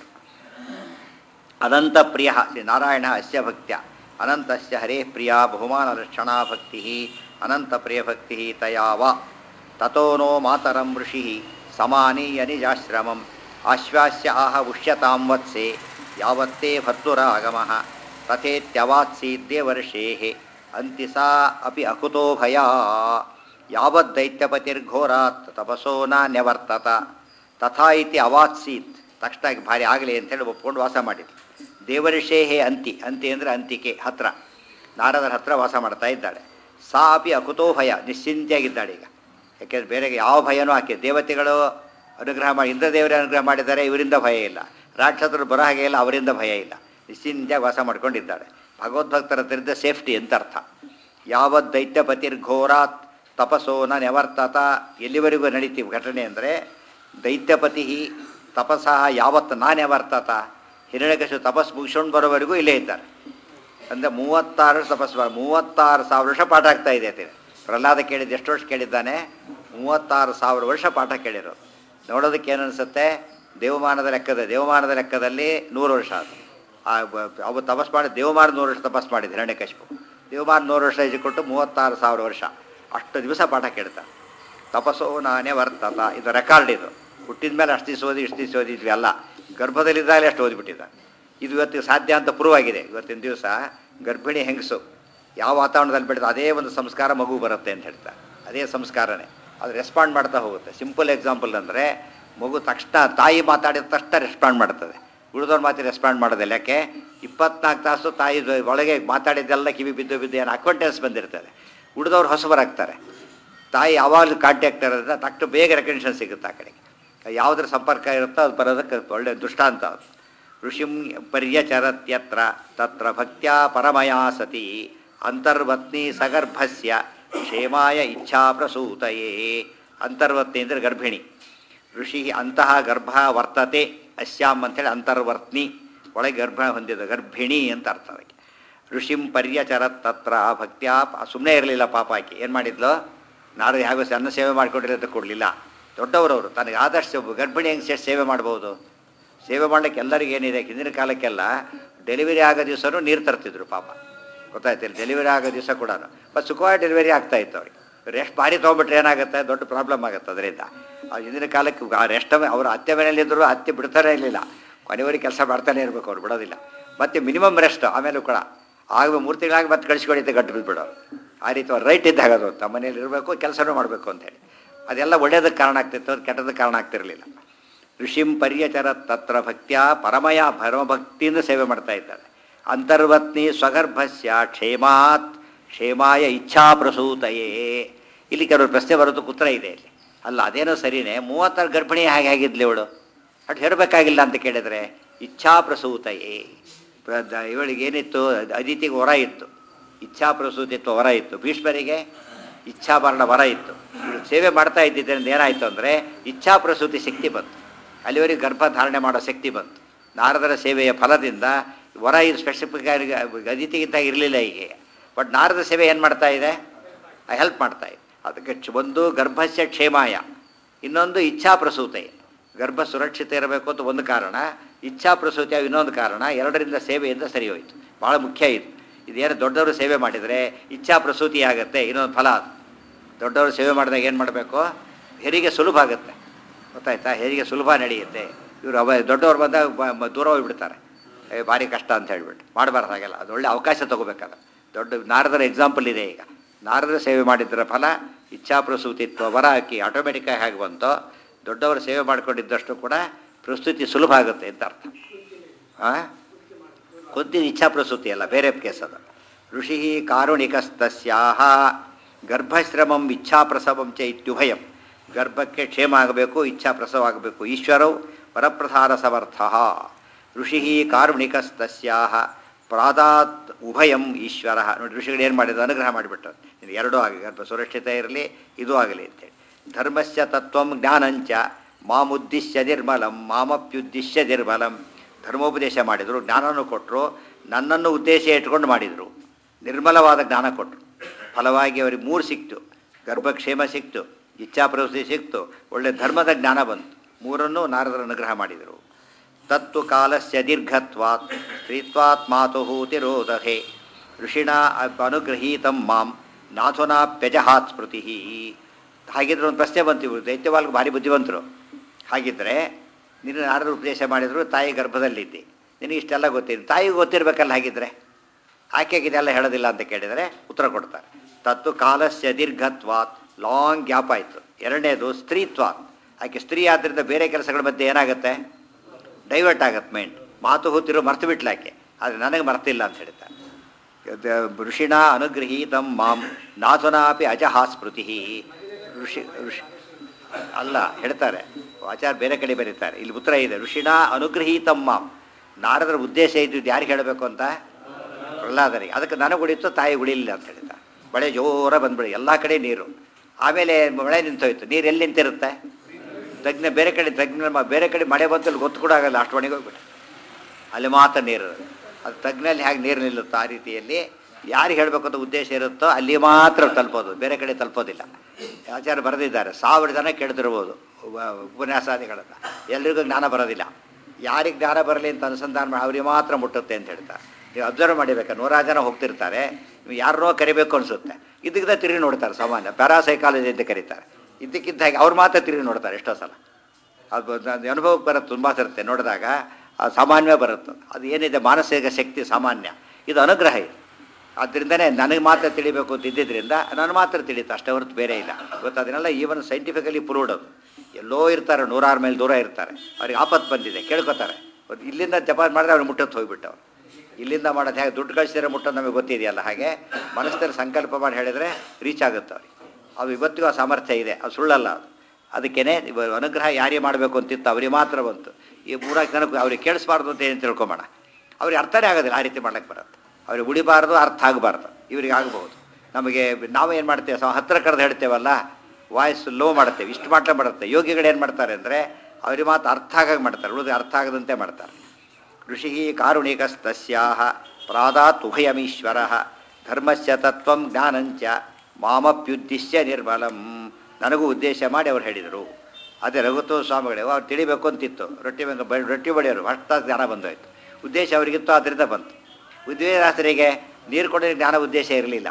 ಅನಂತ ಪ್ರಿಯ ಶ್ರೀ ನಾರಾಯಣ ಅಸ್ಯ ಭಕ್ತ್ಯ ಅನಂತಸ್ಯ ಹರೇ ಪ್ರಿಯ ಬಹುಮಾನ ಲಕ್ಷಣಾ ಭಕ್ತಿ ಅನಂತ ಪ್ರಿಯ ಭಕ್ತಿ ತಯಾವ ತಥೋ ನೋ ಮಾತರಂ ಋಷಿ ಸಮಾನೀಯ ನಿಜಾಶ್ರಮಂ ಆಶ್ವಾಸ್ಯ ಆಹ ಉಷ್ಯತಾಂ ವತ್ಸೆ ಯಾವತ್ತೇ ಭರ್ತುರಾಗಮಃ ತಥೇತ್ಯವಾತ್ಸೀದ್ದೇವರ್ಷೇ ಅಂತಿಸಾ ಅಪಿ ಅಕುತೋ ಭಯ ಯಾವದ್ದೈತ್ಯಪತಿರ್ಘೋರಾತ್ ತಪಸೋ ನ್ಯವರ್ತತ ತಥಾ ಇತಿ ಅವಾತ್ಸೀತ್. ತಕ್ಷಣ ಭಾರಿ ಆಗಲಿ ಅಂತೇಳಿ ಒಪ್ಕೊಂಡು ವಾಸ ಮಾಡಿದ್ರು. ದೇವರ್ಷೇ ಅಂತಿ, ಅಂತಿ ಅಂದರೆ ಅಂತಿಕೆ ಹತ್ರ, ನಾರದರ ಹತ್ರ ವಾಸ ಮಾಡ್ತಾ ಇದ್ದಾಳೆ. ಸಾ ಅಪಿ ಅಕುತೋ ಭಯ, ನಿಶ್ಚಿಂತೆಯಾಗಿದ್ದಾಳೆ ಈಗ. ಯಾಕೆಂದರೆ ಬೇರೆ ಯಾವ ಭಯನೂ ಆಕೆ ದೇವತೆಗಳು ಅನುಗ್ರಹ ಮಾಡಿ, ಇಂದ್ರದೇವರೇ ಅನುಗ್ರಹ ಮಾಡಿದ್ದಾರೆ, ಇವರಿಂದ ಭಯ ಇಲ್ಲ. ರಾಕ್ಷಸರು ಬರೋ ಹಾಗೆ ಇಲ್ಲ, ಅವರಿಂದ ಭಯ ಇಲ್ಲ. ನಿಶ್ಚಿಂತೆಯಾಗಿ ವಾಸ ಮಾಡ್ಕೊಂಡಿದ್ದಾಳೆ. ಭಗವದ್ಭಕ್ತರ ಹತ್ತಿರದ ಸೇಫ್ಟಿ ಅಂತ ಅರ್ಥ. ಯಾವತ್ ದೈತ್ಯಪತಿರ್ಘೋರಾತ್ ತಪಸೋ ನ್ಯವರ್ತತ. ಎಲ್ಲಿವರೆಗೂ ನಡೀತೀವಿ ಘಟನೆ ಅಂದರೆ ದೈತ್ಯಪತಿ ತಪಸ್ಸಹ ಯಾವತ್ತು ನ್ಯವರ್ತತ, ಹಿರಣ್ಯಕಶಿಪು ತಪಸ್ಸು ಮುಗಿಸ್ಕೊಂಡು ಬರೋವರೆಗೂ ಇಲ್ಲೇ ಇದ್ದಾರೆ. ಅಂದರೆ 36 ತಪಸ್ಸು, 36,000 ವರ್ಷ ಪಾಠ ಆಗ್ತಾ ಇದೆ ಅಂತೀವಿ. ಪ್ರಹ್ಲಾದ ಕೇಳಿದ್ದು ಎಷ್ಟು ವರ್ಷ ಕೇಳಿದ್ದಾನೆ? 36,000 ವರ್ಷ ಪಾಠ ಕೇಳಿರೋದು. ನೋಡೋದಕ್ಕೆ ಏನನ್ಸುತ್ತೆ, ದೇವಮಾನದ ಲೆಕ್ಕದಲ್ಲಿ 100 ವರ್ಷ ಅದು. ಅವು ತಪಸ್ ಮಾಡಿ ದೇವಮಾನ 100 ವರ್ಷ ತಪಸ್ ಮಾಡಿದ್ದು ಹಿರಣ್ಯಕಶಿಪು. ದೇವಮಾನ 100 ವರ್ಷ ಹೆಜ್ಜೆ ಕೊಟ್ಟು 36,000 ವರ್ಷ ಅಷ್ಟು ದಿವಸ ಪಾಠ ಕೇಳ್ತಾರೆ. ತಪಸ್ಸೋ ನ್ಯವರ್ತತ, ಇದು ರೆಕಾರ್ಡ್. ಇದು ಹುಟ್ಟಿದ ಮೇಲೆ ಅಷ್ಟು ದಿವಸ ಓದಿ ಇಷ್ಟು ದಿವಸ ಓದಿದ್ವಿ ಅಲ್ಲ, ಗರ್ಭದಲ್ಲಿದ್ದಾಗಲೇ ಅಷ್ಟು ಓದಿಬಿಟ್ಟಿದ್ದ. ಇದು ಇವತ್ತಿಗೆ ಸಾಧ್ಯ ಅಂತ ಪ್ರೂವ್ ಆಗಿದೆ. ಇವತ್ತಿನ ದಿವಸ ಗರ್ಭಿಣಿ ಹೆಂಗಸು ಯಾವ ವಾತಾವರಣದಲ್ಲಿ ಬೆಳೆದ ಅದೇ ಒಂದು ಸಂಸ್ಕಾರ ಮಗು ಬರುತ್ತೆ ಅಂತ ಹೇಳ್ತಾರೆ. ಅದೇ ಸಂಸ್ಕಾರನೇ ಅದು ರೆಸ್ಪಾಂಡ್ ಮಾಡ್ತಾ ಹೋಗುತ್ತೆ. ಸಿಂಪಲ್ ಎಕ್ಸಾಂಪಲ್ ಅಂದರೆ ಮಗು ತಕ್ಷಣ ತಾಯಿ ಮಾತಾಡಿದ ತಕ್ಷಣ ರೆಸ್ಪಾಂಡ್ ಮಾಡ್ತದೆ, ಉಳಿದವ್ರ ಮಾತಿ ರೆಸ್ಪಾಂಡ್ ಮಾಡೋದಿಲ್ಲ. ಯಾಕೆ? 24 ತಾಸು ತಾಯಿ ಒಳಗೆ ಮಾತಾಡಿದ್ದೆಲ್ಲ ಕಿವಿ ಬಿದ್ದು ಏನು ಅಕ್ವೆಂಟೆನ್ಸ್ ಬಂದಿರ್ತದೆ. ಉಳಿದವ್ರು ಹೊಸಬರಾಗ್ತಾರೆ. ತಾಯಿ ಯಾವಾಗಲೂ ಕಾಂಟ್ಯಾಕ್ಟ್ ಇರೋದ್ರಿಂದ ತಕ್ಷಣ ಬೇಗ ರೆಕಗ್ನಿಷನ್ ಸಿಗುತ್ತೆ. ಆ ಕಡೆಗೆ ಯಾವುದ್ರ ಸಂಪರ್ಕ ಇರುತ್ತೋ ಅದು ಬರೋದಕ್ಕೆ ಒಳ್ಳೆಯ ದೃಷ್ಟಾಂತ ಅದು. ಋಷಿಂ ಪರ್ಯಚರತ್ಯತ್ರ ತತ್ರ ಭಕ್ತ್ಯಾ ಪರಮಯಾ ಸತಿ ಅಂತರ್ವತ್ನಿ ಸಗರ್ಭಸ್ಯ ಕ್ಷೇಮಾಯ ಇಚ್ಛಾ ಪ್ರಸೂತಯೇ. ಅಂತರ್ವತ್ನಿ ಅಂದರೆ ಗರ್ಭಿಣಿ. ಋಷಿ ಅಂತಹ ಗರ್ಭ ವರ್ತತೆ ಅಸ್ಯಾಮ್ ಅಂಥೇಳಿ ಅಂತರ್ವರ್ತ್ನಿ, ಒಳಗೆ ಗರ್ಭ ಹೊಂದಿದ ಗರ್ಭಿಣಿ ಅಂತ ಅರ್ಥ ಅದಕ್ಕೆ. ಋಷಿಂ ಪರ್ಯಚರತ್ ತತ್ರ ಭಕ್ತ್ಯಾ, ಸುಮ್ಮನೆ ಇರಲಿಲ್ಲ ಪಾಪ ಆಕೆ. ಏನು ಮಾಡಿದ್ಲು? ನಾಡು ಯಾವ ಅನ್ನ ಸೇವೆ ಮಾಡ್ಕೊಂಡಿರೋದು ಕೊಡಲಿಲ್ಲ. ದೊಡ್ಡವರವರು ತನಗೆ ಆದಷ್ಟು ಗರ್ಭಿಣಿ ಹೆಂಗೆ ಸೇವೆ ಮಾಡ್ಬೋದು? ಸೇವೆ ಮಾಡಲಿಕ್ಕೆ ಎಲ್ಲರಿಗೂ ಏನಿದೆ, ಹಿಂದಿನ ಕಾಲಕ್ಕೆಲ್ಲ ಡೆಲಿವರಿ ಆಗೋ ದಿವಸನೂ ನೀರು ತರ್ತಿದ್ರು ಪಾಪ, ಗೊತ್ತಾಯ್ತಿಲ್ಲ. ಡೆಲಿವರಿ ಆಗೋ ದಿವಸ ಕೂಡ ಬಟ್ ಸುಖವಾಗಿ ಡೆಲಿವರಿ ಆಗ್ತಾಯಿತ್ತು ಅವ್ರಿಗೆ. ರೆಸ್ಟ್ ಭಾರಿ ತೊಗೊಂಬಿಟ್ರೆ ಏನಾಗುತ್ತೆ, ದೊಡ್ಡ ಪ್ರಾಬ್ಲಮ್ ಆಗುತ್ತೆ ಅದರಿಂದ. ಹಿಂದಿನ ಕಾಲಕ್ಕೆ ಆ ರೆಸ್ಟ್ ಅವರು ಅತ್ತೆ ಮನೆಯಲ್ಲಿದ್ದರು, ಅತ್ತೆ ಬಿಡ್ತಾನೆ ಇರಲಿಲ್ಲ. ಕೊನೆಯವರಿಗೆ ಕೆಲಸ ಮಾಡ್ತಾನೆ ಇರಬೇಕು, ಅವ್ರು ಬಿಡೋದಿಲ್ಲ. ಮತ್ತು ಮಿನಿಮಮ್ ರೆಸ್ಟ್ ಆಮೇಲೂ ಕೂಡ ಆಗ 3 ತಿಂಗಳಾಗಿ ಮತ್ತೆ ಕಳಿಸ್ಕೊಡಿದ್ದೆ ಗಂಟು ಬಿದ್ದುಬಿಡೋರು. ಆ ರೀತಿ ಅವ್ರು ರೈಟ್ ಇದ್ದಾಗ ಅದು ತಮ್ಮ ಮನೇಲಿ ಇರಬೇಕು, ಕೆಲಸನೂ ಮಾಡಬೇಕು ಅಂತೇಳಿ. ಅದೆಲ್ಲ ಒಳ್ಳೆಯದಕ್ಕೆ ಕಾರಣ ಆಗ್ತಿತ್ತು, ಅದು ಕೆಟ್ಟದಕ್ಕೆ ಕಾರಣ ಆಗ್ತಿರಲಿಲ್ಲ. ಋಷಿಂ ಪರ್ಯಚರ ತತ್ರ ಭಕ್ತ್ಯಾ ಪರಮಯ, ಪರಮಭಕ್ತಿಯಿಂದ ಸೇವೆ ಮಾಡ್ತಾ ಇದ್ದಾಳೆ. ಅಂತರ್ವತ್ನಿ ಸ್ವಗರ್ಭಸ್ಯ ಕ್ಷೇಮಾತ್ ಕ್ಷೇಮಾಯ ಇಚ್ಛಾ ಪ್ರಸೂತಯೇ. ಇಲ್ಲಿ ಕೆಲವರು ಪ್ರಶ್ನೆ ಬರೋದು ಕುತ್ರ ಇದೆ ಇಲ್ಲಿ. ಅಲ್ಲ ಅದೇನೋ ಸರಿಯೇ, 36 ಗರ್ಭಿಣಿ ಹೇಗೆ ಆಗಿದ್ಲಿ ಇವಳು, ಅಷ್ಟು ಹೇಳಬೇಕಾಗಿಲ್ಲ ಅಂತ ಕೇಳಿದರೆ ಇಚ್ಛಾ ಪ್ರಸೂತಯೇ. ಇವಳಿಗೆ ಏನಿತ್ತು, ಅದಿತಿಗೆ ವರ ಇತ್ತು, ಇಚ್ಛಾ ಪ್ರಸೂತಿತ್ವ ವರ ಇತ್ತು. ಭೀಷ್ಮರಿಗೆ ಇಚ್ಛಾಭರಣ ವರ ಇತ್ತು. ಸೇವೆ ಮಾಡ್ತಾ ಇದ್ದಿದ್ದರಿಂದ ಏನಾಯಿತು ಅಂದರೆ ಇಚ್ಛಾ ಪ್ರಸೂತಿ ಶಕ್ತಿ ಬಂತು. ಅಲ್ಲಿವರೆಗೆ ಗರ್ಭ ಧಾರಣೆ ಮಾಡೋ ಶಕ್ತಿ ಬಂತು. ನಾರದರ ಸೇವೆಯ ಫಲದಿಂದ ವರ ಇದು ಸ್ಪೆಸಿಫಿಕ್ ಆಗಿ ಅದಿತಿಗಿಂತ ಇರಲಿಲ್ಲ ಹೀಗೆ. ಬಟ್ ನಾರದ ಸೇವೆ ಏನು ಮಾಡ್ತಾ ಇದೆ, ಹೆಲ್ಪ್ ಮಾಡ್ತಾ ಇದೆ. ಅದಕ್ಕೆ ಒಂದು ಗರ್ಭಸ್ಯ ಕ್ಷೇಮಾಯ, ಇನ್ನೊಂದು ಇಚ್ಛಾ ಪ್ರಸೂತೆ. ಗರ್ಭ ಸುರಕ್ಷಿತ ಇರಬೇಕು ಅಂತ ಒಂದು ಕಾರಣ, ಇಚ್ಛಾ ಪ್ರಸೂತಿಯ ಇನ್ನೊಂದು ಕಾರಣ. ಎರಡರಿಂದ ಸೇವೆಯಿಂದ ಸರಿ ಹೋಯಿತು. ಭಾಳ ಮುಖ್ಯ ಇದು. ಇದೇನು ದೊಡ್ಡವರು ಸೇವೆ ಮಾಡಿದರೆ ಇಚ್ಛಾ ಪ್ರಸೂತಿ ಆಗುತ್ತೆ, ಇನ್ನೊಂದು ಫಲ ಅದು. ದೊಡ್ಡವರು ಸೇವೆ ಮಾಡಿದಾಗ ಏನು ಮಾಡಬೇಕು, ಹೆರಿಗೆ ಸುಲಭ ಆಗುತ್ತೆ, ಗೊತ್ತಾಯ್ತಾ? ಹೆರಿಗೆ ಸುಲಭ ನಡೆಯುತ್ತೆ. ಇವರು ದೊಡ್ಡವ್ರು ಬಂದಾಗ ದೂರ ಹೋಗಿಬಿಡ್ತಾರೆ, ಭಾರಿ ಕಷ್ಟ ಅಂತ ಹೇಳಿಬಿಟ್ಟು ಮಾಡಬಾರ್ದು ಹಾಗೆಲ್ಲ. ಅದು ಒಳ್ಳೆ ಅವಕಾಶ ತೊಗೋಬೇಕಲ್ಲ. ದೊಡ್ಡ ನಾರದರ ಎಕ್ಸಾಂಪಲ್ ಇದೆ ಈಗ. ನಾರದರ ಸೇವೆ ಮಾಡಿದ್ದರ ಫಲ ಇಚ್ಛಾ ಪ್ರಸೂತಿತ್ವ ವರ ಹಾಕಿ ಆಟೋಮೆಟಿಕ್ಕಾಗಿ ಹೇಗೆ ಬಂತೋ, ದೊಡ್ಡವರು ಸೇವೆ ಮಾಡ್ಕೊಂಡಿದ್ದಷ್ಟು ಕೂಡ ಪ್ರಸ್ತುತಿ ಸುಲಭ ಆಗುತ್ತೆ ಅಂತ ಅರ್ಥ. ಕೊದ್ದಿನ ಇಚ್ಛಾ ಪ್ರಸೂತಿ ಅಲ್ಲ, ಬೇರೆ ಕೇಸ್ ಅದು. ಋಷಿ ಕಾರುಣಿಕಸ್ತಸ್ಯಾಹ ಗರ್ಭಶ್ರಮಂ ಇಚ್ಛಾಪ್ರಸವಂ ಚ ಇತ್ಯುಭಯಂ. ಗರ್ಭಕ್ಕೆ ಕ್ಷೇಮ ಆಗಬೇಕು, ಇಚ್ಛಾ ಪ್ರಸವ ಆಗಬೇಕು. ಈಶ್ವರೌ ವರಪ್ರಸಾರ ಸಮರ್ಥ. ಋಷಿ ಕಾರುಣಿಕಸ್ತಸ್ಯಾಹ ಪ್ರಾದಾತ್ ಉಭಯಂ ಈಶ್ವರ. ನೋಡಿ ಋಷಿಗಳು ಏನು ಮಾಡಿದ್ರು, ಅನುಗ್ರಹ ಮಾಡಿಬಿಟ್ಟು ಇದು ಎರಡೂ ಆಗಿ ಗರ್ಭ ಸುರಕ್ಷಿತ ಇರಲಿ, ಇದೂ ಆಗಲಿ ಅಂತೇಳಿ. ಧರ್ಮಸ್ಯ ತತ್ವಂ ಜ್ಞಾನಂಚ ಮಾಮುದ್ದಿಶ್ಯ ನಿರ್ಮಲಂ ಮಾಮಪ್ಯುದ್ದಿಶ್ಯ ನಿರ್ಮಲಂ ಧರ್ಮೋಪದೇಶ ಮಾಡಿದರು, ಜ್ಞಾನನೂ ಕೊಟ್ಟರು, ನನ್ನನ್ನು ಉದ್ದೇಶ ಇಟ್ಕೊಂಡು ಮಾಡಿದರು. ನಿರ್ಮಲವಾದ ಜ್ಞಾನ ಕೊಟ್ಟರು. ಫಲವಾಗಿ ಅವರಿಗೆ 3 ಸಿಕ್ತು. ಗರ್ಭಕ್ಷೇಮ ಸಿಕ್ತು, ಇಚ್ಛಾಪ್ರವೃತ್ತಿ ಸಿಕ್ತು, ಒಳ್ಳೆ ಧರ್ಮದ ಜ್ಞಾನ ಬಂತು. 3 ನಾರದರ ಅನುಗ್ರಹ ಮಾಡಿದರು. ತತ್ತು ಕಾಲಸ್ಯ ದೀರ್ಘತ್ವಾತ್ ಸ್ತ್ರೀತ್ವಾತ್ ಮಾತುಹೂತಿರೋಧೆ ಋಷಿಣ ಅನುಗೃಹೀತಂ ಮಾಂ ನಾಥುನಾಪ್ಯಜಹಾತ್ ಸ್ಮೃತಿ. ಹಾಗಿದ್ರೆ ಒಂದು ಪ್ರಶ್ನೆ ಬಂತು, ದೈತ್ಯವಾಲ್ಗೆ ಭಾರಿ ಬುದ್ಧಿವಂತರು. ಹಾಗಿದ್ದರೆ ನಿನ್ನ ನಾರದರು ಉಪದೇಶ ಮಾಡಿದರು, ತಾಯಿ ಗರ್ಭದಲ್ಲಿದ್ದಿ, ನಿನಗೆ ಇಷ್ಟೆಲ್ಲ ಗೊತ್ತಿದೆ, ತಾಯಿಗೆ ಗೊತ್ತಿರಬೇಕಲ್ಲ. ಹಾಗಿದ್ದರೆ ಆಕೆಗೆ ಇದೆಲ್ಲ ಹೇಳೋದಿಲ್ಲ ಅಂತ ಕೇಳಿದರೆ ಉತ್ತರ ಕೊಡ್ತಾರೆ. ತತ್ತು ಕಾಲಸ್ಯ ದೀರ್ಘತ್ವಾತ್, ಲಾಂಗ್ ಗ್ಯಾಪ್ ಆಯಿತು. ಎರಡನೇದು ಸ್ತ್ರೀತ್ವಾತ್, ಆಕೆ ಸ್ತ್ರೀ ಆದ್ದರಿಂದ ಬೇರೆ ಕೆಲಸಗಳ ಮಧ್ಯೆ ಏನಾಗುತ್ತೆ, ಡೈವರ್ಟ್ ಆಗತ್ತೆ ಮೈಂಡ್. ಮಾತು ಹೊತ್ತಿರೋ ಮರ್ತು ಬಿಟ್ಲ ಆಕೆ, ಆದರೆ ನನಗೆ ಮರ್ತಿಲ್ಲ ಅಂತ ಹೇಳ್ತಾರೆ. ಋಷಿಣ ಅನುಗೃಹೀತಂ ಮಾಂ ನಾಥುನಾಪಿ ಅಜಹಾ ಸ್ಮೃತಿ. ಋಷಿ ಅಲ್ಲ ಹೇಳ್ತಾರೆ ಆಚಾರ ಬೇರೆ ಕಡೆ ಬರೀತಾರೆ, ಇಲ್ಲಿ ಉತ್ತರ ಇದೆ. ಋಷಿಣ ಅನುಗೃಹೀತಂ ಮಾಂ, ನಾರದರ ಉದ್ದೇಶ ಇದ್ದಿದ್ದು ಯಾರಿಗೆ ಹೇಳಬೇಕು ಅಂತ, ಪ್ರಹ್ಲಾದರಿಗೆ. ಅದಕ್ಕೆ ನನಗೆ ಉಳಿತು, ತಾಯಿ ಉಳಿಲಿಲ್ಲ ಅಂತ ಹೇಳ್ತಾರೆ. ಮಳೆ ಜೋರ ಬಂದ್ಬಿಡಿ, ಎಲ್ಲ ಕಡೆ ನೀರು. ಆಮೇಲೆ ಮಳೆ ನಿಂತೋಯ್ತು. ನೀರು ಎಲ್ಲಿ ನಿಂತಿರುತ್ತೆ, ತಗ್ನ ಬೇರೆ ಕಡೆ, ಬೇರೆ ಕಡೆ ಮಳೆ ಬಂತು ಅಲ್ಲಿ ಗೊತ್ತು ಕೂಡ ಆಗಲ್ಲ, ಅಷ್ಟು ಮನೆಗೆ ಹೋಗ್ಬಿಟ್ಟು ಅಲ್ಲಿ ಮಾತ್ರ ನೀರು. ಅದು ತಗ್ನಲ್ಲಿ ಹೇಗೆ ನೀರು ನಿಲ್ಲುತ್ತೋ ಆ ರೀತಿಯಲ್ಲಿ ಯಾರಿಗೆ ಹೇಳಬೇಕು ಅಂತ ಉದ್ದೇಶ ಇರುತ್ತೋ ಅಲ್ಲಿ ಮಾತ್ರ ತಲುಪೋದು, ಬೇರೆ ಕಡೆ ತಲುಪೋದಿಲ್ಲ. ಆಚಾರ್ಯ ಬರೆದಿದ್ದಾರೆ, 1000 ಜನ ಕೇಳ್ತಿರ್ಬೋದು ಉಪನ್ಯಾಸಾದಿಗಳನ್ನು, ಎಲ್ರಿಗೂ ಜ್ಞಾನ ಬರೋದಿಲ್ಲ. ಯಾರಿಗೆ ಜ್ಞಾನ ಬರಲಿ ಅಂತ ಅನುಸಂಧಾನ ಮಾಡಿ ಅವ್ರಿಗೆ ಮಾತ್ರ ಮುಟ್ಟುತ್ತೆ ಅಂತ ಹೇಳ್ತಾರೆ. ನೀವು ಅಬ್ಸರ್ವ್ ಮಾಡಿಬೇಕಾ, 100 ಜನ ಹೋಗ್ತಿರ್ತಾರೆ, ನೀವು ಯಾರನ್ನೋ ಕರಿಬೇಕು ಅನಿಸುತ್ತೆ, ಇದಕ್ಕಿದ್ದ ತಿರುಗಿ ನೋಡ್ತಾರೆ. ಸಾಮಾನ್ಯ ಪ್ಯಾರಾಸೈಕಾಲಜಿ ಅಂತ ಕರೀತಾರೆ. ಇದ್ದಕ್ಕಿದ್ದ ಹಾಗೆ ಅವ್ರು ಮಾತ್ರ ತಿರುಗಿ ನೋಡ್ತಾರೆ ಎಷ್ಟೋ ಸಲ. ಅದು ಅನುಭವಕ್ಕೆ ಬರುತ್ತೆ, ತುಂಬ ಇರುತ್ತೆ ನೋಡಿದಾಗ, ಅದು ಸಾಮಾನ್ಯವೇ ಬರುತ್ತೆ. ಅದು ಏನಿದೆ ಮಾನಸಿಕ ಶಕ್ತಿ ಸಾಮಾನ್ಯ, ಇದು ಅನುಗ್ರಹ ಇದೆ. ಆದ್ದರಿಂದನೇ ನನಗೆ ಮಾತ್ರ ತಿಳಿಬೇಕು ಅಂತ ಇದ್ದಿದ್ದರಿಂದ ನಾನು ಮಾತ್ರ ತಿಳಿಯುತ್ತೆ, ಅಷ್ಟೇ ಹೊರತು ಬೇರೆ ಇಲ್ಲ. ಇವತ್ತು ಅದನ್ನೆಲ್ಲ ಈವನ್ ಸೈಂಟಿಫಿಕಲಿ ಪ್ರೂವ್ಡ್. ಅದು ಎಲ್ಲೋ ಇರ್ತಾರೆ, 100 ಮೈಲ್ ದೂರ ಇರ್ತಾರೆ, ಅವ್ರಿಗೆ ಆಪತ್ತು ಬಂದಿದೆ ಕೇಳ್ಕೊತಾರೆ. ಇಲ್ಲಿಂದ ಜಪ ಮಾಡಿದ್ರೆ ಅವ್ರಿಗೆ ಮುಟ್ಟತ್ತು ಹೋಗಿಬಿಟ್ಟವ್ರು. ಇಲ್ಲಿಂದ ಮಾಡೋದು ಹೇಗೆ, ದುಡ್ಡು ಕಳಿಸಿದ್ರೆ ಮುಟ್ಟೋದು ನಮಗೆ ಗೊತ್ತಿದೆಯಲ್ಲ, ಹಾಗೆ ಮನಸ್ಸಲ್ಲಿ ಸಂಕಲ್ಪ ಮಾಡಿ ಹೇಳಿದರೆ ರೀಚ್ ಆಗುತ್ತೆ ಅವ್ರಿಗೆ. ಅದು ಇವತ್ತಿಗೂ ಆ ಸಾಮರ್ಥ್ಯ ಇದೆ, ಅದು ಸುಳ್ಳಲ್ಲ. ಅದು ಅದಕ್ಕೇ ಅನುಗ್ರಹ ಯಾರಿಗೆ ಮಾಡಬೇಕು ಅಂತಿತ್ತು ಅವ್ರಿಗೆ ಮಾತ್ರ ಬಂತು. ಈ 3 ಜನಕ್ಕೆ ಅವ್ರಿಗೆ ಕೇಳಿಸ್ಬಾರ್ದು ಅಂತ ಏನು ತಿಳ್ಕೊಂಬೋಣ, ಅವ್ರಿಗೆ ಅರ್ಥನೇ ಆಗೋದಿಲ್ಲ. ಆ ರೀತಿ ಮಾಡೋಕ್ಕೆ ಬರುತ್ತೆ. ಅವ್ರಿಗೆ ಉಳಿಬಾರ್ದು, ಅರ್ಥ ಆಗಬಾರ್ದು. ಇವ್ರಿಗೆ ಆಗಬಹುದು. ನಮಗೆ ನಾವೇನು ಮಾಡ್ತೇವೆ, ಹತ್ತಿರ ಕರೆದು ಹೇಳ್ತೇವಲ್ಲ, ವಾಯ್ಸ್ ಲೋ ಮಾಡ್ತೇವೆ, ಇಷ್ಟು ಮಾತ್ರ ಮಾಡುತ್ತೆ. ಯೋಗಿಗಳು ಏನು ಮಾಡ್ತಾರೆ ಅಂದರೆ ಅವ್ರಿಗೆ ಮಾತು ಅರ್ಥ ಆಗಾಗಿ ಮಾಡ್ತಾರೆ, ಉಳಿದು ಅರ್ಥ ಆಗದಂತೆ ಮಾಡ್ತಾರೆ. ಋಷಿ ಕಾರುಣಿಕಸ್ತಸ್ಯಾಹ ಪ್ರಾದಾತ್ ಉಭಯಮೀಶ್ವರ ಧರ್ಮಸ್ಯ ತತ್ವಂ ಜ್ಞಾನಂಚ ಮಾಮಪ್ಯುದ್ದಿಶ್ಯ ನಿರ್ಮಲಂ. ನನಗೂ ಉದ್ದೇಶ ಮಾಡಿ ಅವ್ರು ಹೇಳಿದರು. ಅದೇ ರಘುತ್ವ ಸ್ವಾಮಿಗಳೇ ಅವ್ರು ತಿಳಿಬೇಕು ಅಂತಿತ್ತು. ರೊಟ್ಟಿ ಬಡಿಯೋರು ಅಷ್ಟಾಗಿ ಜ್ಞಾನ ಬಂದೋಯ್ತು. ಉದ್ದೇಶ ಅವರಿಗಿತ್ತು, ಅದರಿಂದ ಬಂತು. ವಿದ್ಯಾದಾಸರಿಗೆ ನೀರು ಕೊಡೋ ಜ್ಞಾನ ಉದ್ದೇಶ ಇರಲಿಲ್ಲ,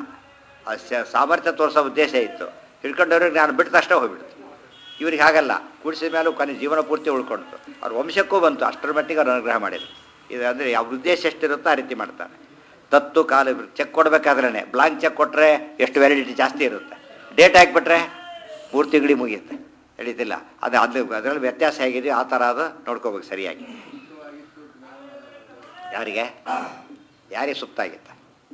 ಸಾಮರ್ಥ್ಯ ತೋರಿಸೋ ಉದ್ದೇಶ ಇತ್ತು. ಹಿಡ್ಕೊಂಡವ್ರಿಗೆ ಜ್ಞಾನ ಬಿಟ್ಟು ತಕ್ಷಣ ಹೋಗ್ಬಿಡ್ತು. ಇವ್ರಿಗೆ ಹಾಗಲ್ಲ, ಕೂಡಿಸಿದ ಮೇಲೂ ಕೊನೆ ಜೀವನ ಪೂರ್ತಿ ಉಳ್ಕೊಳ್ತು. ಅವ್ರ ವಂಶಕ್ಕೂ ಬಂತು, ಅಷ್ಟರ ಮಟ್ಟಿಗೆ ಅವ್ರು ಅನುಗ್ರಹ ಮಾಡಿದ್ರು. ಇದು ಅಂದರೆ ಅವ್ರ ಉದ್ದೇಶ ಎಷ್ಟಿರುತ್ತೋ ಆ ರೀತಿ ಮಾಡ್ತಾರೆ. ತತ್ತು ಕಾಲ ಚೆಕ್ ಕೊಡಬೇಕಾದ್ರೇ ಬ್ಲಾಂಕ್ ಚೆಕ್ ಕೊಟ್ಟರೆ ಎಷ್ಟು ವ್ಯಾಲಿಡಿಟಿ ಜಾಸ್ತಿ ಇರುತ್ತೆ, ಡೇಟ್ ಹಾಕಿಬಿಟ್ರೆ 3 ತಿಂಗಳಿಗೆ ಮುಗಿಯುತ್ತೆ, ನಡೀತಿಲ್ಲ. ಅದರಲ್ಲಿ ವ್ಯತ್ಯಾಸ ಹೇಗಿದೆ ಆ ಥರ ಅದು ನೋಡ್ಕೋಬೇಕು ಸರಿಯಾಗಿ. ಯಾರಿಗೆ ಸುಪ್ತ ಆಗಿತ್ತ,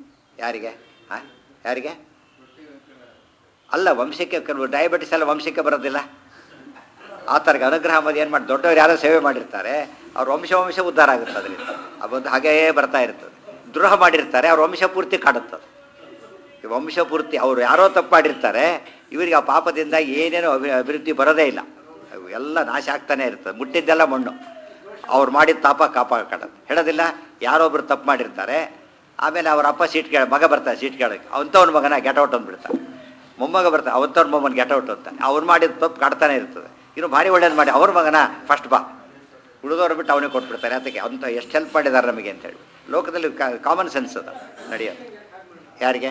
ಯಾರಿಗೆ ಅಲ್ಲ, ವಂಶಕ್ಕೆ. ಕೆಲವು ಡಯಾಬಿಟಿಸ್ ಎಲ್ಲ ವಂಶಕ್ಕೆ ಬರೋದಿಲ್ಲ. ಆ ಥರಗೆ ಅನುಗ್ರಹ ಮಾಡಿ ಏನು ಮಾಡಿ, ದೊಡ್ಡವ್ರು ಯಾರೋ ಸೇವೆ ಮಾಡಿರ್ತಾರೆ, ಅವ್ರ ವಂಶ ಉದ್ಧಾರ ಆಗುತ್ತೆ. ಅದರಿಂದ ಅದೊಂದು ಹಾಗೇ ಬರ್ತಾ ಇರ್ತದೆ. ದ್ರೋಹ ಮಾಡಿರ್ತಾರೆ, ಅವ್ರ ವಂಶ ಪೂರ್ತಿ ಕಾಡುತ್ತದೆ. ಈ ವಂಶ ಪೂರ್ತಿ ಅವರು ಯಾರೋ ತಪ್ಪು ಮಾಡಿರ್ತಾರೆ, ಇವರಿಗೆ ಆ ಪಾಪದಿಂದ ಏನೇನೋ ಅಭಿವೃದ್ಧಿ ಬರೋದೇ ಇಲ್ಲ, ಎಲ್ಲ ನಾಶ ಆಗ್ತಾನೆ ಇರ್ತದೆ. ಮುಟ್ಟಿದ್ದೆಲ್ಲ ಮಣ್ಣು. ಅವ್ರು ಮಾಡಿದ ತಾಪ ಕಾಪಾಡೋದು ಹೇಳೋದಿಲ್ಲ. ಯಾರೊಬ್ರು ತಪ್ಪು ಮಾಡಿರ್ತಾರೆ, ಆಮೇಲೆ ಅವ್ರ ಅಪ್ಪ ಮಗ ಬರ್ತಾರೆ ಸೀಟ್ ಕೇಳೋಕ್ಕೆ, ಅವಂಥವ್ನ ಮಗನ ಗೆಟೌಟ್ ಅಂದ್ಬಿಡ್ತಾರೆ. ಮೊಮ್ಮಗ ಬರ್ತಾರೆ, ಅವಂಥವ್ರ ಮೊಮ್ಮನ ಗೆಟೌಟ್ ಅಂತ. ಅವ್ರು ಮಾಡಿದ ತಪ್ಪು ಕಾಡ್ತಾನೆ ಇರ್ತದೆ. ಇನ್ನು ಭಾರಿ ಒಳ್ಳೇದು ಮಾಡಿ ಅವ್ರ ಮಗನ ಫಸ್ಟ್ ಬಾ, ಉಳಿದವ್ರು ಬಿಟ್ಟು ಅವನಿಗೆ ಕೊಟ್ಬಿಡ್ತಾರೆ. ಅದಕ್ಕೆ ಅಂಥ ಎಷ್ಟು ಹೆಲ್ಪ್ ಮಾಡಿದ್ದಾರೆ ನಮಗೆ ಅಂತೇಳಿ. ಲೋಕದಲ್ಲಿ ಕಾಮನ್ ಸೆನ್ಸ್ ಅದು ನಡೆಯೋದು. ಯಾರಿಗೆ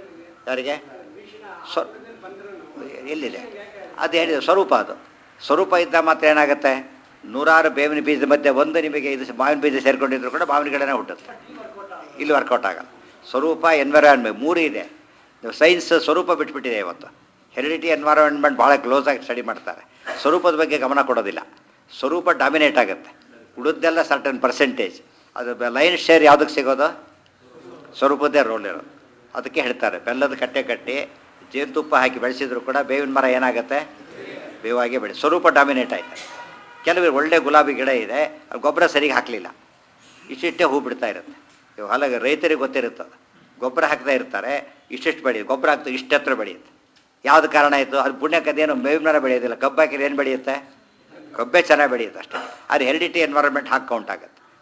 ಎಲ್ಲಿದೆ ಅದು ಹೇಳಿದೆ ಸ್ವರೂಪ. ಅದು ಸ್ವರೂಪ ಇದ್ದ ಮಾತ್ರ ಏನಾಗುತ್ತೆ, 100 ಬೇವಿನ ಬೀಜದ ಮಧ್ಯೆ ಒಂದು ನಿಮಗೆ ಇದು ಮಾವಿನ ಬೀಜ ಸೇರಿಕೊಂಡಿದ್ರು ಕೂಡ ಮಾವಿನ ಗಿಡನೇ ಹುಟ್ಟುತ್ತೆ. ಇಲ್ಲಿ ವರ್ಕೌಟ್ ಆಗಲ್ಲ. ಸ್ವರೂಪ, ಎನ್ವಿರಾನ್ಮೆಂಟ್ 3 ಇದೆ. ಸೈನ್ಸ್ ಸ್ವರೂಪ ಬಿಟ್ಬಿಟ್ಟಿದೆ ಇವತ್ತು. ಹೆರಿಡಿಟಿ, ಎನ್ವೈರನ್ಮೆಂಟ್ ಭಾಳ ಕ್ಲೋಸಾಗಿ ಸ್ಟಡಿ ಮಾಡ್ತಾರೆ, ಸ್ವರೂಪದ ಬಗ್ಗೆ ಗಮನ ಕೊಡೋದಿಲ್ಲ. ಸ್ವರೂಪ ಡಾಮಿನೇಟ್ ಆಗುತ್ತೆ, ಉಳಿದೆಲ್ಲ ಸರ್ಟನ್ ಪರ್ಸೆಂಟೇಜ್. ಅದು ಲೈನ್ ಶೇರ್ ಯಾವುದಕ್ಕೆ ಸಿಗೋದು, ಸ್ವರೂಪದ್ದೇ ರೋಲ್ ಇರೋದು. ಅದಕ್ಕೆ ಹೇಳ್ತಾರೆ, ಬೆಲ್ಲದ ಕಟ್ಟಿ ಜೇನುತುಪ್ಪ ಹಾಕಿ ಬೆಳೆಸಿದ್ರು ಕೂಡ ಬೇವಿನ ಮರ ಏನಾಗುತ್ತೆ, ಬೇವಾಗೆ ಬೆಳೆ. ಸ್ವರೂಪ ಡಾಮಿನೇಟ್ ಆಯ್ತು. ಕೆಲವರು ಒಳ್ಳೆ ಗುಲಾಬಿ ಗಿಡ ಇದೆ, ಗೊಬ್ಬರ ಸರಿಗೆ ಹಾಕಲಿಲ್ಲ, ಇಷ್ಟಿಷ್ಟೇ ಹೂ ಬಿಡ್ತಾ ಇರುತ್ತೆ. ಹೊಲಗೆ ರೈತರಿಗೆ ಗೊತ್ತಿರುತ್ತದೆ, ಗೊಬ್ಬರ ಹಾಕ್ತಾ ಇರ್ತಾರೆ, ಇಷ್ಟಿಷ್ಟು ಬೆಳೆಯುತ್ತೆ, ಗೊಬ್ಬರ ಹಾಕ್ತಾರೆ ಇಷ್ಟು ಹತ್ರ ಬೆಳೆಯುತ್ತೆ. ಯಾವುದು ಕಾರಣ ಆಯಿತು, ಅದು ಪುಣ್ಯಕ್ಕದೇನು ಬೇವಿನ ಮರ ಬೆಳೆಯೋದಿಲ್ಲ. ಕಬ್ಬು ಹಾಕಿದ್ರೆ ಏನು ಬೆಳೆಯುತ್ತೆ, ಕಬ್ಬೆ ಚೆನ್ನಾಗಿ ಬೆಳೆಯುತ್ತೆ ಅಷ್ಟೇ. ಅದು ಹೆರಿಡಿಟಿ ಎನ್ವೈರನ್ಮೆಂಟ್ ಹಾಕಿ ಕೌಂಟ್ ಆಗುತ್ತೆ.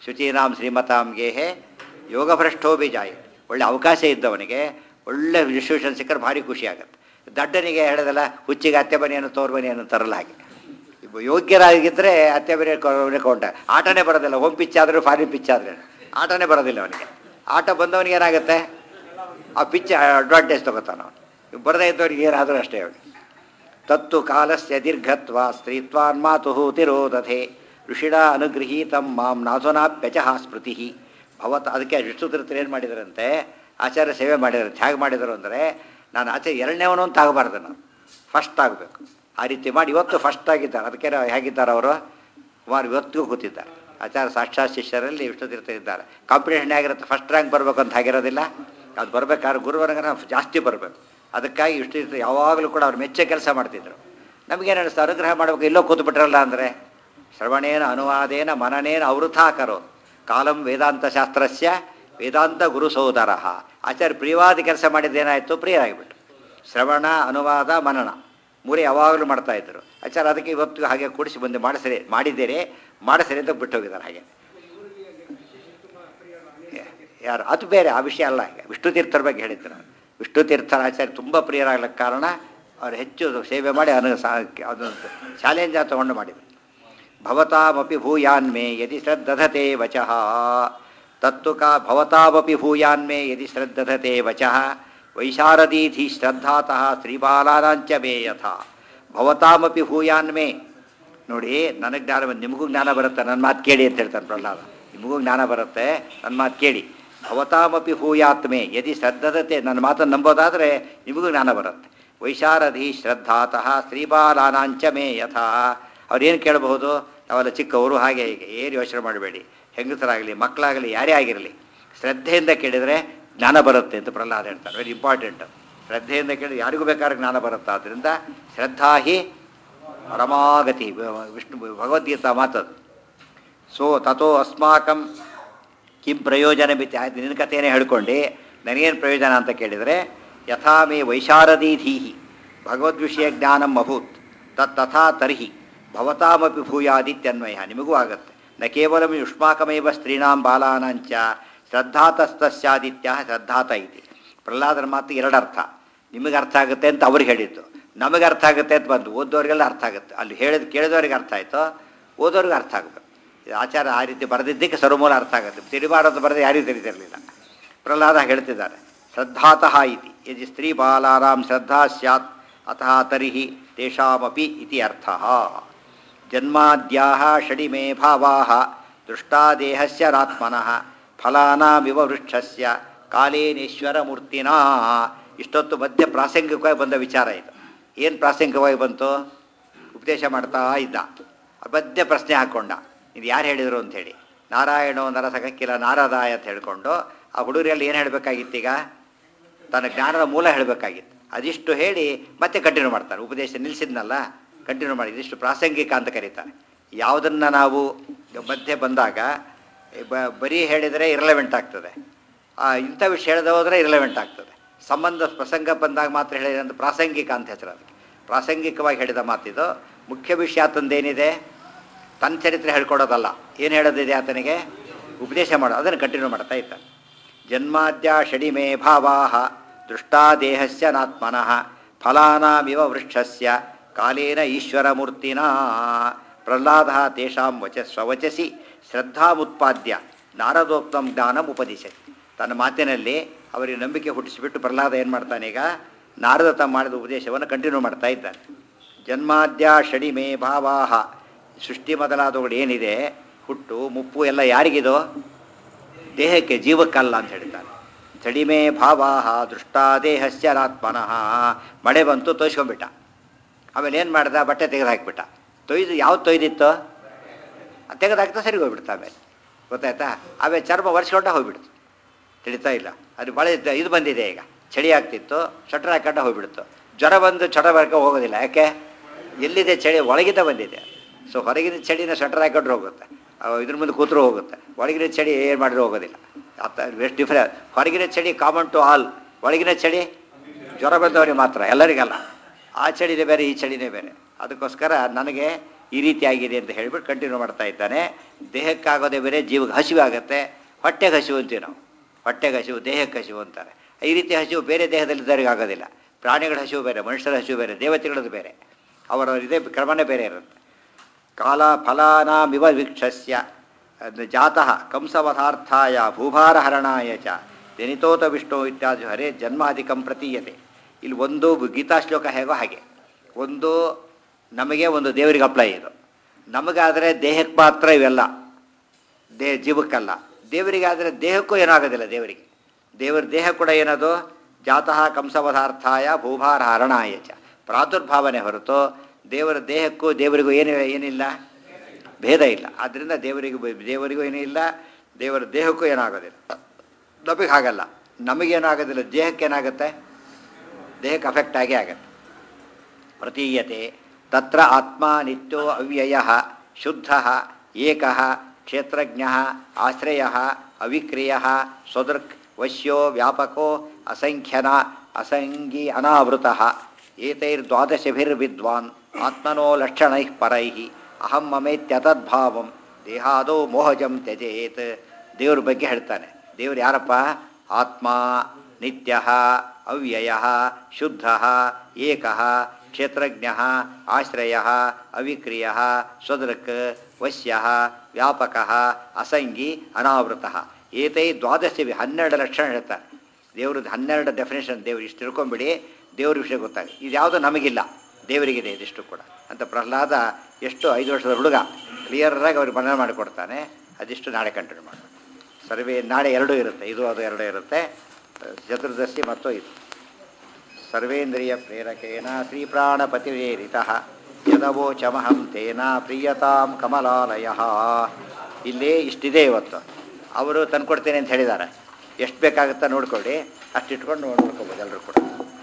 ಶುಚೀನಾಂ ಶ್ರೀಮತಾಂ ಗೇಹೆ ಯೋಗಭ್ರಷ್ಟೋ ಬೀಜಾಯ. ಒಳ್ಳೆ ಅವಕಾಶ ಇದ್ದವನಿಗೆ ಒಳ್ಳೆ ಡಿಸ್ಟ್ರಿಬ್ಯೂಷನ್ ಸಿಕ್ಕರೆ ಭಾರಿ ಖುಷಿ ಆಗುತ್ತೆ. ದಡ್ಡನಿಗೆ ಹೇಳೋದಲ್ಲ, ಹುಚ್ಚಿಗೆ ಅತ್ತೆ ಬನಿಯನ್ನು ತೋರ್ ಬನಿಯನ್ನು ತರಲ್ಲ ಹಾಗೆ. ಯೋಗ್ಯರಾಗಿದ್ದರೆ ಅತ್ತೆ ಬನಿ ಕೊಂಡ ಆಟನೇ ಬರೋದಿಲ್ಲ. ಹೋಮ್ ಪಿಚ್ ಆದರೂ ಫಾರಿನ್ ಪಿಚ್ ಆದರೆ ಆಟನೇ ಬರೋದಿಲ್ಲ ಅವನಿಗೆ. ಆಟ ಬಂದವನಿಗೆ ಏನಾಗುತ್ತೆ, ಆ ಪಿಚ್ ಅಡ್ವಾಂಟೇಜ್ ತೊಗೋತಾನ ಅವನು. ಬರದೇ ಇದ್ದವ್ರಿಗೆ ಏನಾದರೂ ಅಷ್ಟೇ ಅವನಿಗೆ. ತತ್ತು ಕಾಲಸ್ಯ ದೀರ್ಘತ್ವ ಸ್ತ್ರೀತ್ವಾನ್ ಮಾತು ತಿರೋದಧೆ ಋಷಿಣ ಅನುಗೃಹೀತಂ ಮಾಂ ನಾಥುನಾಪ್ಯಚಃ ಸ್ಮೃತಿ ಭವತ್. ಅದಕ್ಕೆ ವಿಷ್ಣುತೀರ್ಥರು ಏನು ಮಾಡಿದರಂತೆ, ಆಚಾರ್ಯ ಸೇವೆ ಮಾಡಿದ್ರು. ಹೇಗೆ ಮಾಡಿದರು ಅಂದರೆ, ನಾನು ಆಚಾರ್ಯ ಎರಡನೇವನು ಅಂತ ಆಗಬಾರ್ದು, ನಾನು ಫಸ್ಟ್ ಆಗಬೇಕು. ಆ ರೀತಿ ಮಾಡಿ ಇವತ್ತು ಫಸ್ಟ್ ಆಗಿದ್ದಾರೆ. ಅದಕ್ಕೆ ಹೇಗಿದ್ದಾರೆ ಅವರು, ಸುಮಾರು ಇವತ್ತಿಗೂ ಕೂತಿದ್ದಾರೆ. ಆಚಾರ್ಯ ಸಾಕ್ಷಾತ್ ಶಿಷ್ಯರಲ್ಲಿ ವಿಷ್ಣುತೀರ್ಥ ಇದ್ದಾರೆ. ಕಾಂಪಿಟೇಷನ್ ಆಗಿರುತ್ತೆ, ಫಸ್ಟ್ ರ್ಯಾಂಕ್ ಬರಬೇಕು ಅಂತ ಆಗಿರೋದಿಲ್ಲ. ಅದು ಬರಬೇಕಾದ್ರೆ ಗುರುವರ್ಗನ ಜಾಸ್ತಿ ಬರಬೇಕು. ಅದಕ್ಕಾಗಿ ವಿಷ್ಣುತೀರ್ಥ ಯಾವಾಗಲೂ ಕೂಡ ಅವ್ರು ಮೆಚ್ಚ ಕೆಲಸ ಮಾಡ್ತಿದ್ರು. ನಮಗೇನು ಅನಿಸ್ತು, ಅನುಗ್ರಹ ಮಾಡಬೇಕು, ಎಲ್ಲೋ ಕೂತ್ಬಿಟ್ರಲ್ಲ ಅಂದರೆ, ಶ್ರವಣೇನ ಅನುವಾದೇನ ಮನನೇನ ಅವೃಥಾ ಕರೋ ಕಾಲಂ ವೇದಾಂತ ಶಾಸ್ತ್ರಸ್ಯ ವೇದಾಂತ ಗುರು ಸೋದರ. ಆಚಾರ್ಯ ಪ್ರಿಯವಾದ ಕೆಲಸ ಮಾಡಿದ್ದೇನಾಯಿತು, ಪ್ರಿಯರಾಗಿಬಿಟ್ಟು. ಶ್ರವಣ, ಅನುವಾದ, ಮನನ ಮೂರೇ ಯಾವಾಗಲೂ ಮಾಡ್ತಾಯಿದ್ರು ಆಚಾರ್ಯ. ಅದಕ್ಕೆ ಇವತ್ತು ಹಾಗೆ ಕೂಡಿಸಿ ಬಂದು ಮಾಡಿದ್ದೀರಿ ಅಂತ ಬಿಟ್ಟು ಹೋಗಿದ್ದಾರೆ. ಹಾಗೆ ಯಾರು, ಅದು ಬೇರೆ, ಆ ವಿಷಯ ಅಲ್ಲ. ಈಗ ವಿಷ್ಣುತೀರ್ಥರ ಬಗ್ಗೆ ಹೇಳಿದ್ರು. ವಿಷ್ಣುತೀರ್ಥರ ಆಚಾರ್ಯ ತುಂಬ ಪ್ರಿಯರಾಗ್ಲಿಕ್ಕೆ ಕಾರಣ ಅವ್ರು ಹೆಚ್ಚು ಸೇವೆ ಮಾಡಿ ಅದನ್ನು ಚಾಲೆಂಜ್ ತಗೊಂಡು ಮಾಡಿದರು. ಭವತಾಮಪಿ ಭೂಯಾನ್ಮೇ ಯದಿ ಶ್ರದ್ಧತೆ ವಚಃ ತತ್ತು ಭವತಾಮಪಿ ಭೂಯಾನ್ಮೇ ಯದಿ ಶ್ರದ್ಧತೆ ವಚಃ ವೈಶಾರದೀಧಿ ಶ್ರದ್ಧಾತಃ ಶ್ರೀಬಾಲಾನಾಂಚ ಮೇ ಯಥಾ. ಭವತಾಮಪಿ ಭೂಯಾನ್ಮೇ, ನೋಡಿ ನನಗೆ ಜ್ಞಾನ ಬಂದು ನಿಮಗೂ ಜ್ಞಾನ ಬರುತ್ತೆ, ನನ್ನ ಮಾತು ಕೇಳಿ ಅಂತ ಹೇಳ್ತಾನೆ ಪ್ರಹ್ಲಾದ. ನಿಮಗೂ ಜ್ಞಾನ ಬರುತ್ತೆ, ನನ್ನ ಮಾತು ಕೇಳಿ. ಭವತಾಮಪಿ ಭೂಯಾತ್ಮೆ ಯದಿ ಶ್ರದ್ಧತೆ, ನನ್ನ ಮಾತನ್ನು ನಂಬೋದಾದರೆ ನಿಮಗೂ ಜ್ಞಾನ ಬರುತ್ತೆ. ವೈಶಾರಧಿ ಶ್ರದ್ಧಾತಃ ಶ್ರೀಬಾಲಾನಾಂಚ ಮೇ ಯಥಾ. ಅವ್ರೇನು ಕೇಳಬಹುದು, ನಾವೆಲ್ಲ ಚಿಕ್ಕವರು, ಹಾಗೆ ಹೀಗೆ ಏನು ಯೋಚನೆ ಮಾಡಬೇಡಿ. ಹೆಂಗಸರಾಗಲಿ ಮಕ್ಕಳಾಗಲಿ ಯಾರೇ ಆಗಿರಲಿ ಶ್ರದ್ಧೆಯಿಂದ ಕೇಳಿದರೆ ಜ್ಞಾನ ಬರುತ್ತೆ ಅಂತ ಪ್ರಹ್ಲಾದ ಹೇಳ್ತಾರೆ. Very important. ಶ್ರದ್ಧೆಯಿಂದ ಕೇಳಿದ್ರೆ ಯಾರಿಗೂ ಬೇಕಾದ್ರೆ ಜ್ಞಾನ ಬರುತ್ತೆ. ಆದ್ದರಿಂದ ಶ್ರದ್ಧಾ ಹಿ ಪರಮಾಗತಿ, ವಿಷ್ಣು ಭಗವದ್ಗೀತಾ ಮಾತದು. ಸೊ ತಥೋ ಅಸ್ಮಾಕಂ ಕಿಂ ಪ್ರಯೋಜನ ಬಿತ್ತು. ಆಯ್ತು, ನಿನ್ನ ಕಥೆಯೇ ಹೇಳ್ಕೊಂಡು ನನಗೇನು ಪ್ರಯೋಜನ ಅಂತ ಕೇಳಿದರೆ, ಯಥಾ ಮೇ ವೈಶಾರದೀಧೀಹಿ ಭಗವದ್ವಿಷಯ ಜ್ಞಾನಂ ಅಭೂತ್ ತಥಾ ತರ್ಹಿ ಭವತಾಮಪಿ ಭೂಯಾದಿತ್ಯನ್ವಯ. ನಿಮಗೂ ಆಗುತ್ತೆ. ನ ಕೇವಲ ಯುಷ್ಮಾಕಮೇವ ಸ್ತ್ರೀಣಾಂ ಬಾಲಾನಾಂಚ ಶ್ರದ್ಧಾತಸ್ತಸ್ಯಾದಿತ್ಯ ಶ್ರದ್ಧಾತ ಇತಿ. ಪ್ರಹ್ಲಾದನ ಮಾತು ಎರಡರ್ಥ. ನಿಮಗೆ ಅರ್ಥ ಆಗುತ್ತೆ ಅಂತ ಅವ್ರಿಗೆ ಹೇಳಿದ್ದು, ನಮಗೆ ಅರ್ಥ ಆಗುತ್ತೆ ಅಂತ ಬಂದು ಓದೋರಿಗೆಲ್ಲ ಅರ್ಥ ಆಗುತ್ತೆ. ಅಲ್ಲಿ ಕೇಳಿದವ್ರಿಗೆ ಅರ್ಥ ಆಯಿತು, ಓದೋರಿಗೆ ಅರ್ಥ ಆಗಬೇಕು. ಆಚಾರ ಆ ರೀತಿ ಬರೆದಿದ್ದಕ್ಕೆ ಸರ್ವಮೂಲ ಅರ್ಥ ಆಗುತ್ತೆ. ತಿರುಬಾರದು ಬರೆದು ಯಾರಿಗೂ ತಿಳಿದಿರಲಿಲ್ಲ. ಪ್ರಹ್ಲಾದ ಹೇಳ್ತಿದ್ದಾರೆ, ಶ್ರದ್ಧಾತಃ ಇತಿ ಯದಿ ಸ್ತ್ರೀ ಬಾಲಾನಾಂ ಶ್ರದ್ಧಾ ಸ್ಯಾತ್ ಅತಃ ತರ್ಹಿ ತೇಷಾಮಪಿ ಇತಿ ಅರ್ಥಃ. ಜನ್ಮಾದ್ಯಾಹ ಷಡಿಮೇ ಭಾವಾಹ ದೃಷ್ಟಾ ದೇಹಸ್ಯ ರಾತ್ಮನಃ ಫಲಾನಾಮಿವ ವೃಕ್ಷಸ್ಯ ಕಾಲೇನೇಶ್ವರ ಮೂರ್ತಿನಾ. ಇಷ್ಟೊತ್ತು ಮಧ್ಯ ಪ್ರಾಸಂಗಿಕವಾಗಿ ಬಂದ ವಿಚಾರ ಇದು. ಏನು ಪ್ರಾಸಂಗಿಕವಾಗಿ ಬಂತು, ಉಪದೇಶ ಮಾಡ್ತಾ ಇದ್ದ, ಮಧ್ಯ ಪ್ರಶ್ನೆ ಹಾಕ್ಕೊಂಡ, ಇದು ಯಾರು ಹೇಳಿದರು ಅಂಥೇಳಿ. ನಾರಾಯಣೋ ನರಸಕಕ್ಕಿಲ ನಾರದಾಯ ಅಂತ ಹೇಳಿಕೊಂಡು ಆ ಹುಡುಗರಲ್ಲಿ ಏನು ಹೇಳಬೇಕಾಗಿತ್ತು, ಈಗ ತನ್ನ ಜ್ಞಾನದ ಮೂಲ ಹೇಳಬೇಕಾಗಿತ್ತು. ಅದಿಷ್ಟು ಹೇಳಿ ಮತ್ತೆ ಕಂಟಿನ್ಯೂ ಮಾಡ್ತಾರೆ. ಉಪದೇಶ ನಿಲ್ಲಿಸಿದ್ನಲ್ಲ, ಕಂಟಿನ್ಯೂ ಮಾಡಿ. ಇದಿಷ್ಟು ಪ್ರಾಸಂಗಿಕ ಅಂತ ಕರೀತಾರೆ. ಯಾವುದನ್ನು ನಾವು ಮಧ್ಯೆ ಬಂದಾಗ ಬರೀ ಹೇಳಿದರೆ ಇರಲೆವೆಂಟ್ ಆಗ್ತದೆ, ಇಂಥ ವಿಷಯ ಹೇಳದೆ ಹೋದರೆ ಇರಲೆವೆಂಟ್ ಆಗ್ತದೆ. ಸಂಬಂಧ ಪ್ರಸಂಗ ಬಂದಾಗ ಮಾತ್ರ ಹೇಳಿದ್ರೆ ಅಂತ ಪ್ರಾಸಂಗಿಕ ಅಂತ ಹೆಸರು ಅದಕ್ಕೆ. ಪ್ರಾಸಂಗಿಕವಾಗಿ ಹೇಳಿದ ಮಾತಿದು. ಮುಖ್ಯ ವಿಷಯ ಆತಂದೇನಿದೆ, ತನ್ನ ಚರಿತ್ರೆ ಹೇಳ್ಕೊಡೋದಲ್ಲ. ಏನು ಹೇಳೋದಿದೆ ಆತನಿಗೆ, ಉಪದೇಶ ಮಾಡೋದು. ಅದನ್ನು ಕಂಟಿನ್ಯೂ ಮಾಡ್ತಾ ಇದ್ದಾನೆ. ಜನ್ಮಾದ್ಯ ಷಡಿಮೇ ಭಾವಾಹ ದೃಷ್ಟಾ ದೇಹಸ್ಯ ನಾತ್ಮನಃ ಫಲಾನಾಮಿವ ವೃಕ್ಷಸ್ಯ ಕಾಲೇನ ಈಶ್ವರ ಮೂರ್ತಿನಾ. ಪ್ರಹ್ಲಾದ ತೇಷಾಂ ಸ್ವವಚಸಿ ಶ್ರದ್ಧಾಮುತ್ಪಾದ್ಯ ನಾರದೋಕ್ತಂ ಜ್ಞಾನಂ ಉಪದಿಶತಿ. ತನ್ನ ಮಾತಿನಲ್ಲಿ ಅವರಿಗೆ ನಂಬಿಕೆ ಹುಟ್ಟಿಸಿಬಿಟ್ಟು ಪ್ರಹ್ಲಾದ ಏನು ಮಾಡ್ತಾನೆ, ಈಗ ನಾರದ ತಮ್ಮ ಮಾಡಿದ ಉಪದೇಶವನ್ನು ಕಂಟಿನ್ಯೂ ಮಾಡ್ತಾ ಇದ್ದಾನೆ. ಜನ್ಮಾದ್ಯ ಷಡಿಮೇ ಭಾವಾಹ, ಸೃಷ್ಟಿ ಮೊದಲಾದವುಗಳು ಏನಿದೆ, ಹುಟ್ಟು ಮುಪ್ಪು ಎಲ್ಲ ಯಾರಿಗಿದೋ, ದೇಹಕ್ಕೆ, ಜೀವಕ್ಕಲ್ಲ ಅಂತ ಹೇಳ್ತಾನೆ. ಷಡಿಮೇ ಭಾವಾಹ ದೃಷ್ಟಾ ದೇಹಸ್ಯ ರಾತ್ಮನಃ. ಮಳೆ ಬಂತು, ತೊಯ್ಸ್ಕೊಂಡ್ಬಿಟ್ಟ. ಆಮೇಲೆ ಏನು ಮಾಡ್ದ, ಬಟ್ಟೆ ತೆಗೆದುಹಾಕ್ಬಿಟ್ಟ. ಯಾವ್ದು ತೊಯ್ದಿತ್ತು ತೆಗೆದುಹಾಕ್ತಾ ಸರಿ ಹೋಗ್ಬಿಡ್ತು. ಆಮೇಲೆ ಗೊತ್ತಾಯ್ತಾ, ಆಮೇಲೆ ಚರ್ಮ ಒರೆಸ್ಕೊಂಡ ಹೋಗ್ಬಿಡ್ತು. ತಿಳಿತಾ ಇಲ್ಲ, ಅದು ಭಾಳ ಇದು ಬಂದಿದೆ. ಈಗ ಚಳಿ ಆಗ್ತಿತ್ತು, ಶಟ್ರ್ ಹಾಕೊಂಡ ಹೋಗ್ಬಿಡ್ತು. ಜ್ವರ ಬಂದು ಚಟ ಬರ್ಕ ಹೋಗೋದಿಲ್ಲ. ಯಾಕೆ, ಎಲ್ಲಿದೆ ಚಳಿ, ಒಳಗಿಂದ ಬಂದಿದೆ. ಸೊ ಹೊರಗಿನ ಚಳಿನ ಶಟ್ರ್ ಹಾಕೊಂಡ್ರೆ ಹೋಗುತ್ತೆ, ಇದ್ರ ಮುಂದೆ ಕೂತ್ರೂ ಹೋಗುತ್ತೆ. ಒಳಗಿನ ಚಳಿ ಏನು ಮಾಡಿದ್ರು ಹೋಗೋದಿಲ್ಲ. Vast difference. ಹೊರಗಿನ ಚಳಿ ಕಾಮನ್ ಟು ಆಲ್, ಒಳಗಿನ ಚಳಿ ಜ್ವರ ಬಂದವರಿಗೆ ಮಾತ್ರ, ಎಲ್ಲರಿಗಲ್ಲ. ಆ ಚಳಿನೇ ಬೇರೆ, ಈ ಚಳಿನೇ ಬೇರೆ. ಅದಕ್ಕೋಸ್ಕರ ನನಗೆ ಈ ರೀತಿ ಆಗಿದೆ ಅಂತ ಹೇಳಿಬಿಟ್ಟು ಕಂಟಿನ್ಯೂ ಮಾಡ್ತಾ ಇದ್ದಾನೆ. ದೇಹಕ್ಕಾಗೋದೇ ಬೇರೆ, ಜೀವಕ್ಕೆ ಹಸಿವು ಆಗುತ್ತೆ. ಹೊಟ್ಟೆಗೆ ಹಸಿವು ಅಂತೀವಿ ನಾವು. ಹೊಟ್ಟೆಗೆ ಹಸಿವು, ದೇಹಕ್ಕೆ ಹಸಿವು ಅಂತಾರೆ. ಈ ರೀತಿ ಹಸಿವು ಬೇರೆ ದೇಹದಲ್ಲಿದ್ದವರಿಗೆ ಆಗೋದಿಲ್ಲ. ಪ್ರಾಣಿಗಳ ಹಸಿವು ಬೇರೆ, ಮನುಷ್ಯರ ಹಸಿವು ಬೇರೆ, ದೇವತೆಗಳದ್ದು ಬೇರೆ. ಅವರ ಇದೇ ಕ್ರಮನೇ ಬೇರೆ ಇರುತ್ತೆ. ಕಾಲ ಫಲಾನಾಮಿವ ವೀಕ್ಷಸ್ಯ ಜಾತಃ ಕಂಸವಧಾರ್ಥಾಯ ಭೂಭಾರಹರಣಾಯ ಚ ಜನಿತೋತ ವಿಷ್ಣು ಇತ್ಯಾದಿ ಹರೇ ಜನ್ಮಾಧಿಕಂ ಪ್ರತೀಯತೆ. ಇಲ್ಲಿ ಒಂದು ಗೀತಾ ಶ್ಲೋಕ ಹೇಗೋ ಹಾಗೆ, ಒಂದು ನಮಗೆ ಒಂದು ದೇವರಿಗೆ ಅಪ್ಲೈ ಇದು. ನಮಗಾದರೆ ದೇಹಕ್ಕೆ ಮಾತ್ರ ಇವೆಲ್ಲ, ಜೀವಕ್ಕಲ್ಲ. ದೇವರಿಗಾದರೆ ದೇಹಕ್ಕೂ ಏನಾಗೋದಿಲ್ಲ. ದೇವರ ದೇಹ ಕೂಡ ಏನದು, ಜಾತಃ ಕಂಸವಧಾರ್ಥಾಯ ಭೂಭಾರ ಹರಣಾಯ ಚ ಪ್ರಾದುರ್ಭಾವನೆ ಹೊರತು ದೇವರ ದೇಹಕ್ಕೂ ದೇವರಿಗೂ ಏನಿಲ್ಲ, ಭೇದ ಇಲ್ಲ. ಆದ್ದರಿಂದ ದೇವರಿಗೂ ಏನೂ ಇಲ್ಲ, ದೇವರ ದೇಹಕ್ಕೂ ಏನಾಗೋದಿಲ್ಲ. ನಮಗೆ ಹಾಗಲ್ಲ, ನಮಗೇನಾಗೋದಿಲ್ಲ, ದೇಹಕ್ಕೇನಾಗುತ್ತೆ, ದೇಹಕ್ಕೆ ಅಫೆಕ್ಟ್ ಆಗೇ ಆಗುತ್ತೆ. ಪ್ರತೀಯತೆ ತತ್ರ ಆತ್ಮ ನಿತ್ಯೋ ಅವ್ಯಯ ಶುದ್ಧ ಏಕ ಕ್ಷೇತ್ರಜ್ಞ ಆಶ್ರಯ ಅವಿಕ್ರಿಯ ಸ್ವದೃಕ್ ವಶ್ಯೋ ವ್ಯಾಪಕೋ ಅಸಂಖ್ಯಿ ಅನಾವೃತ ಏತೈರ್ದ್ವಾದಶಭಿರ್ವಿದ್ವಾನ್ ಆತ್ಮನೋ ಲಕ್ಷಣೈಃ ಪರೈಃ ಅಹಂ ಮಮೇತ್ಯತದ್ಭಾವಂ ದೇಹಾದೋ ಮೋಹಜಂ ತ್ಯಜೇತ್. ದೇವ್ರ ಬಗ್ಗೆ ಹೇಳ್ತಾನೆ. ದೇವ್ರು ಯಾರಪ್ಪ? ಆತ್ಮ, ನಿತ್ಯ, ಅವ್ಯಯ, ಶುದ್ಧ, ಏಕ, ಕ್ಷೇತ್ರಜ್ಞ, ಆಶ್ರಯ, ಅವಿಕ್ರಿಯ, ಸ್ವದೃಕ್, ವಶ್ಯ, ವ್ಯಾಪಕ, ಅಸಂಗಿ, ಅನಾವೃತ. ಏತೈ ದ್ವಾದಶ 12 ಲಕ್ಷಣ ಹೇಳ್ತಾರೆ. ದೇವ್ರದ್ದು 12 ಡೆಫಿನೇಷನ್. ದೇವ್ರು ಇಷ್ಟು ತಿಳ್ಕೊಂಬಿಡಿ, ದೇವ್ರ ವಿಷಯ ಗೊತ್ತಾಗಿ. ಇದು ಯಾವುದೋ ನಮಗಿಲ್ಲ, ದೇವರಿಗಿದೆ ಇದಿಷ್ಟು ಕೂಡ ಅಂತ ಪ್ರಹ್ಲಾದ ಎಷ್ಟು 5 ವರ್ಷದ ಹುಡುಗ ಕ್ಲಿಯರಾಗಿ ಅವ್ರಿಗೆ ಮನನ ಮಾಡಿಕೊಡ್ತಾನೆ. ಅದಿಷ್ಟು ನಾಳೆ ಕಂಟಿನ್ಯೂ ಮಾಡೋಣ. ಸರ್ವೇ ನಾಳೆ 2 ಇರುತ್ತೆ, ಇದು ಅದು 2 ಇರುತ್ತೆ, ಚತುರ್ದಶಿ ಮತ್ತು ಇದು. ಸರ್ವೇಂದ್ರಿಯ ಪ್ರೇರಕೇಣ ಶ್ರೀಪ್ರಾಣಪತಿರೇರಿತಃ ಯದವೋಚಮಹಂ ತೇನ ಪ್ರಿಯತಾಂ ಕಮಲಾಲಯ. ಇಲ್ಲಿ ಇಷ್ಟಿದೆ ಇವತ್ತು. ಅವರು ತಂದುಕೊಡ್ತೇನೆ ಅಂತ ಹೇಳಿದ್ದಾರೆ. ಎಷ್ಟು ಬೇಕಾಗುತ್ತಾ ನೋಡ್ಕೊಳ್ಳಿ, ಅಷ್ಟು ಇಟ್ಕೊಂಡು ನೋಡ್ಕೋಬೋದು ಎಲ್ಲರೂ ಕೂಡ.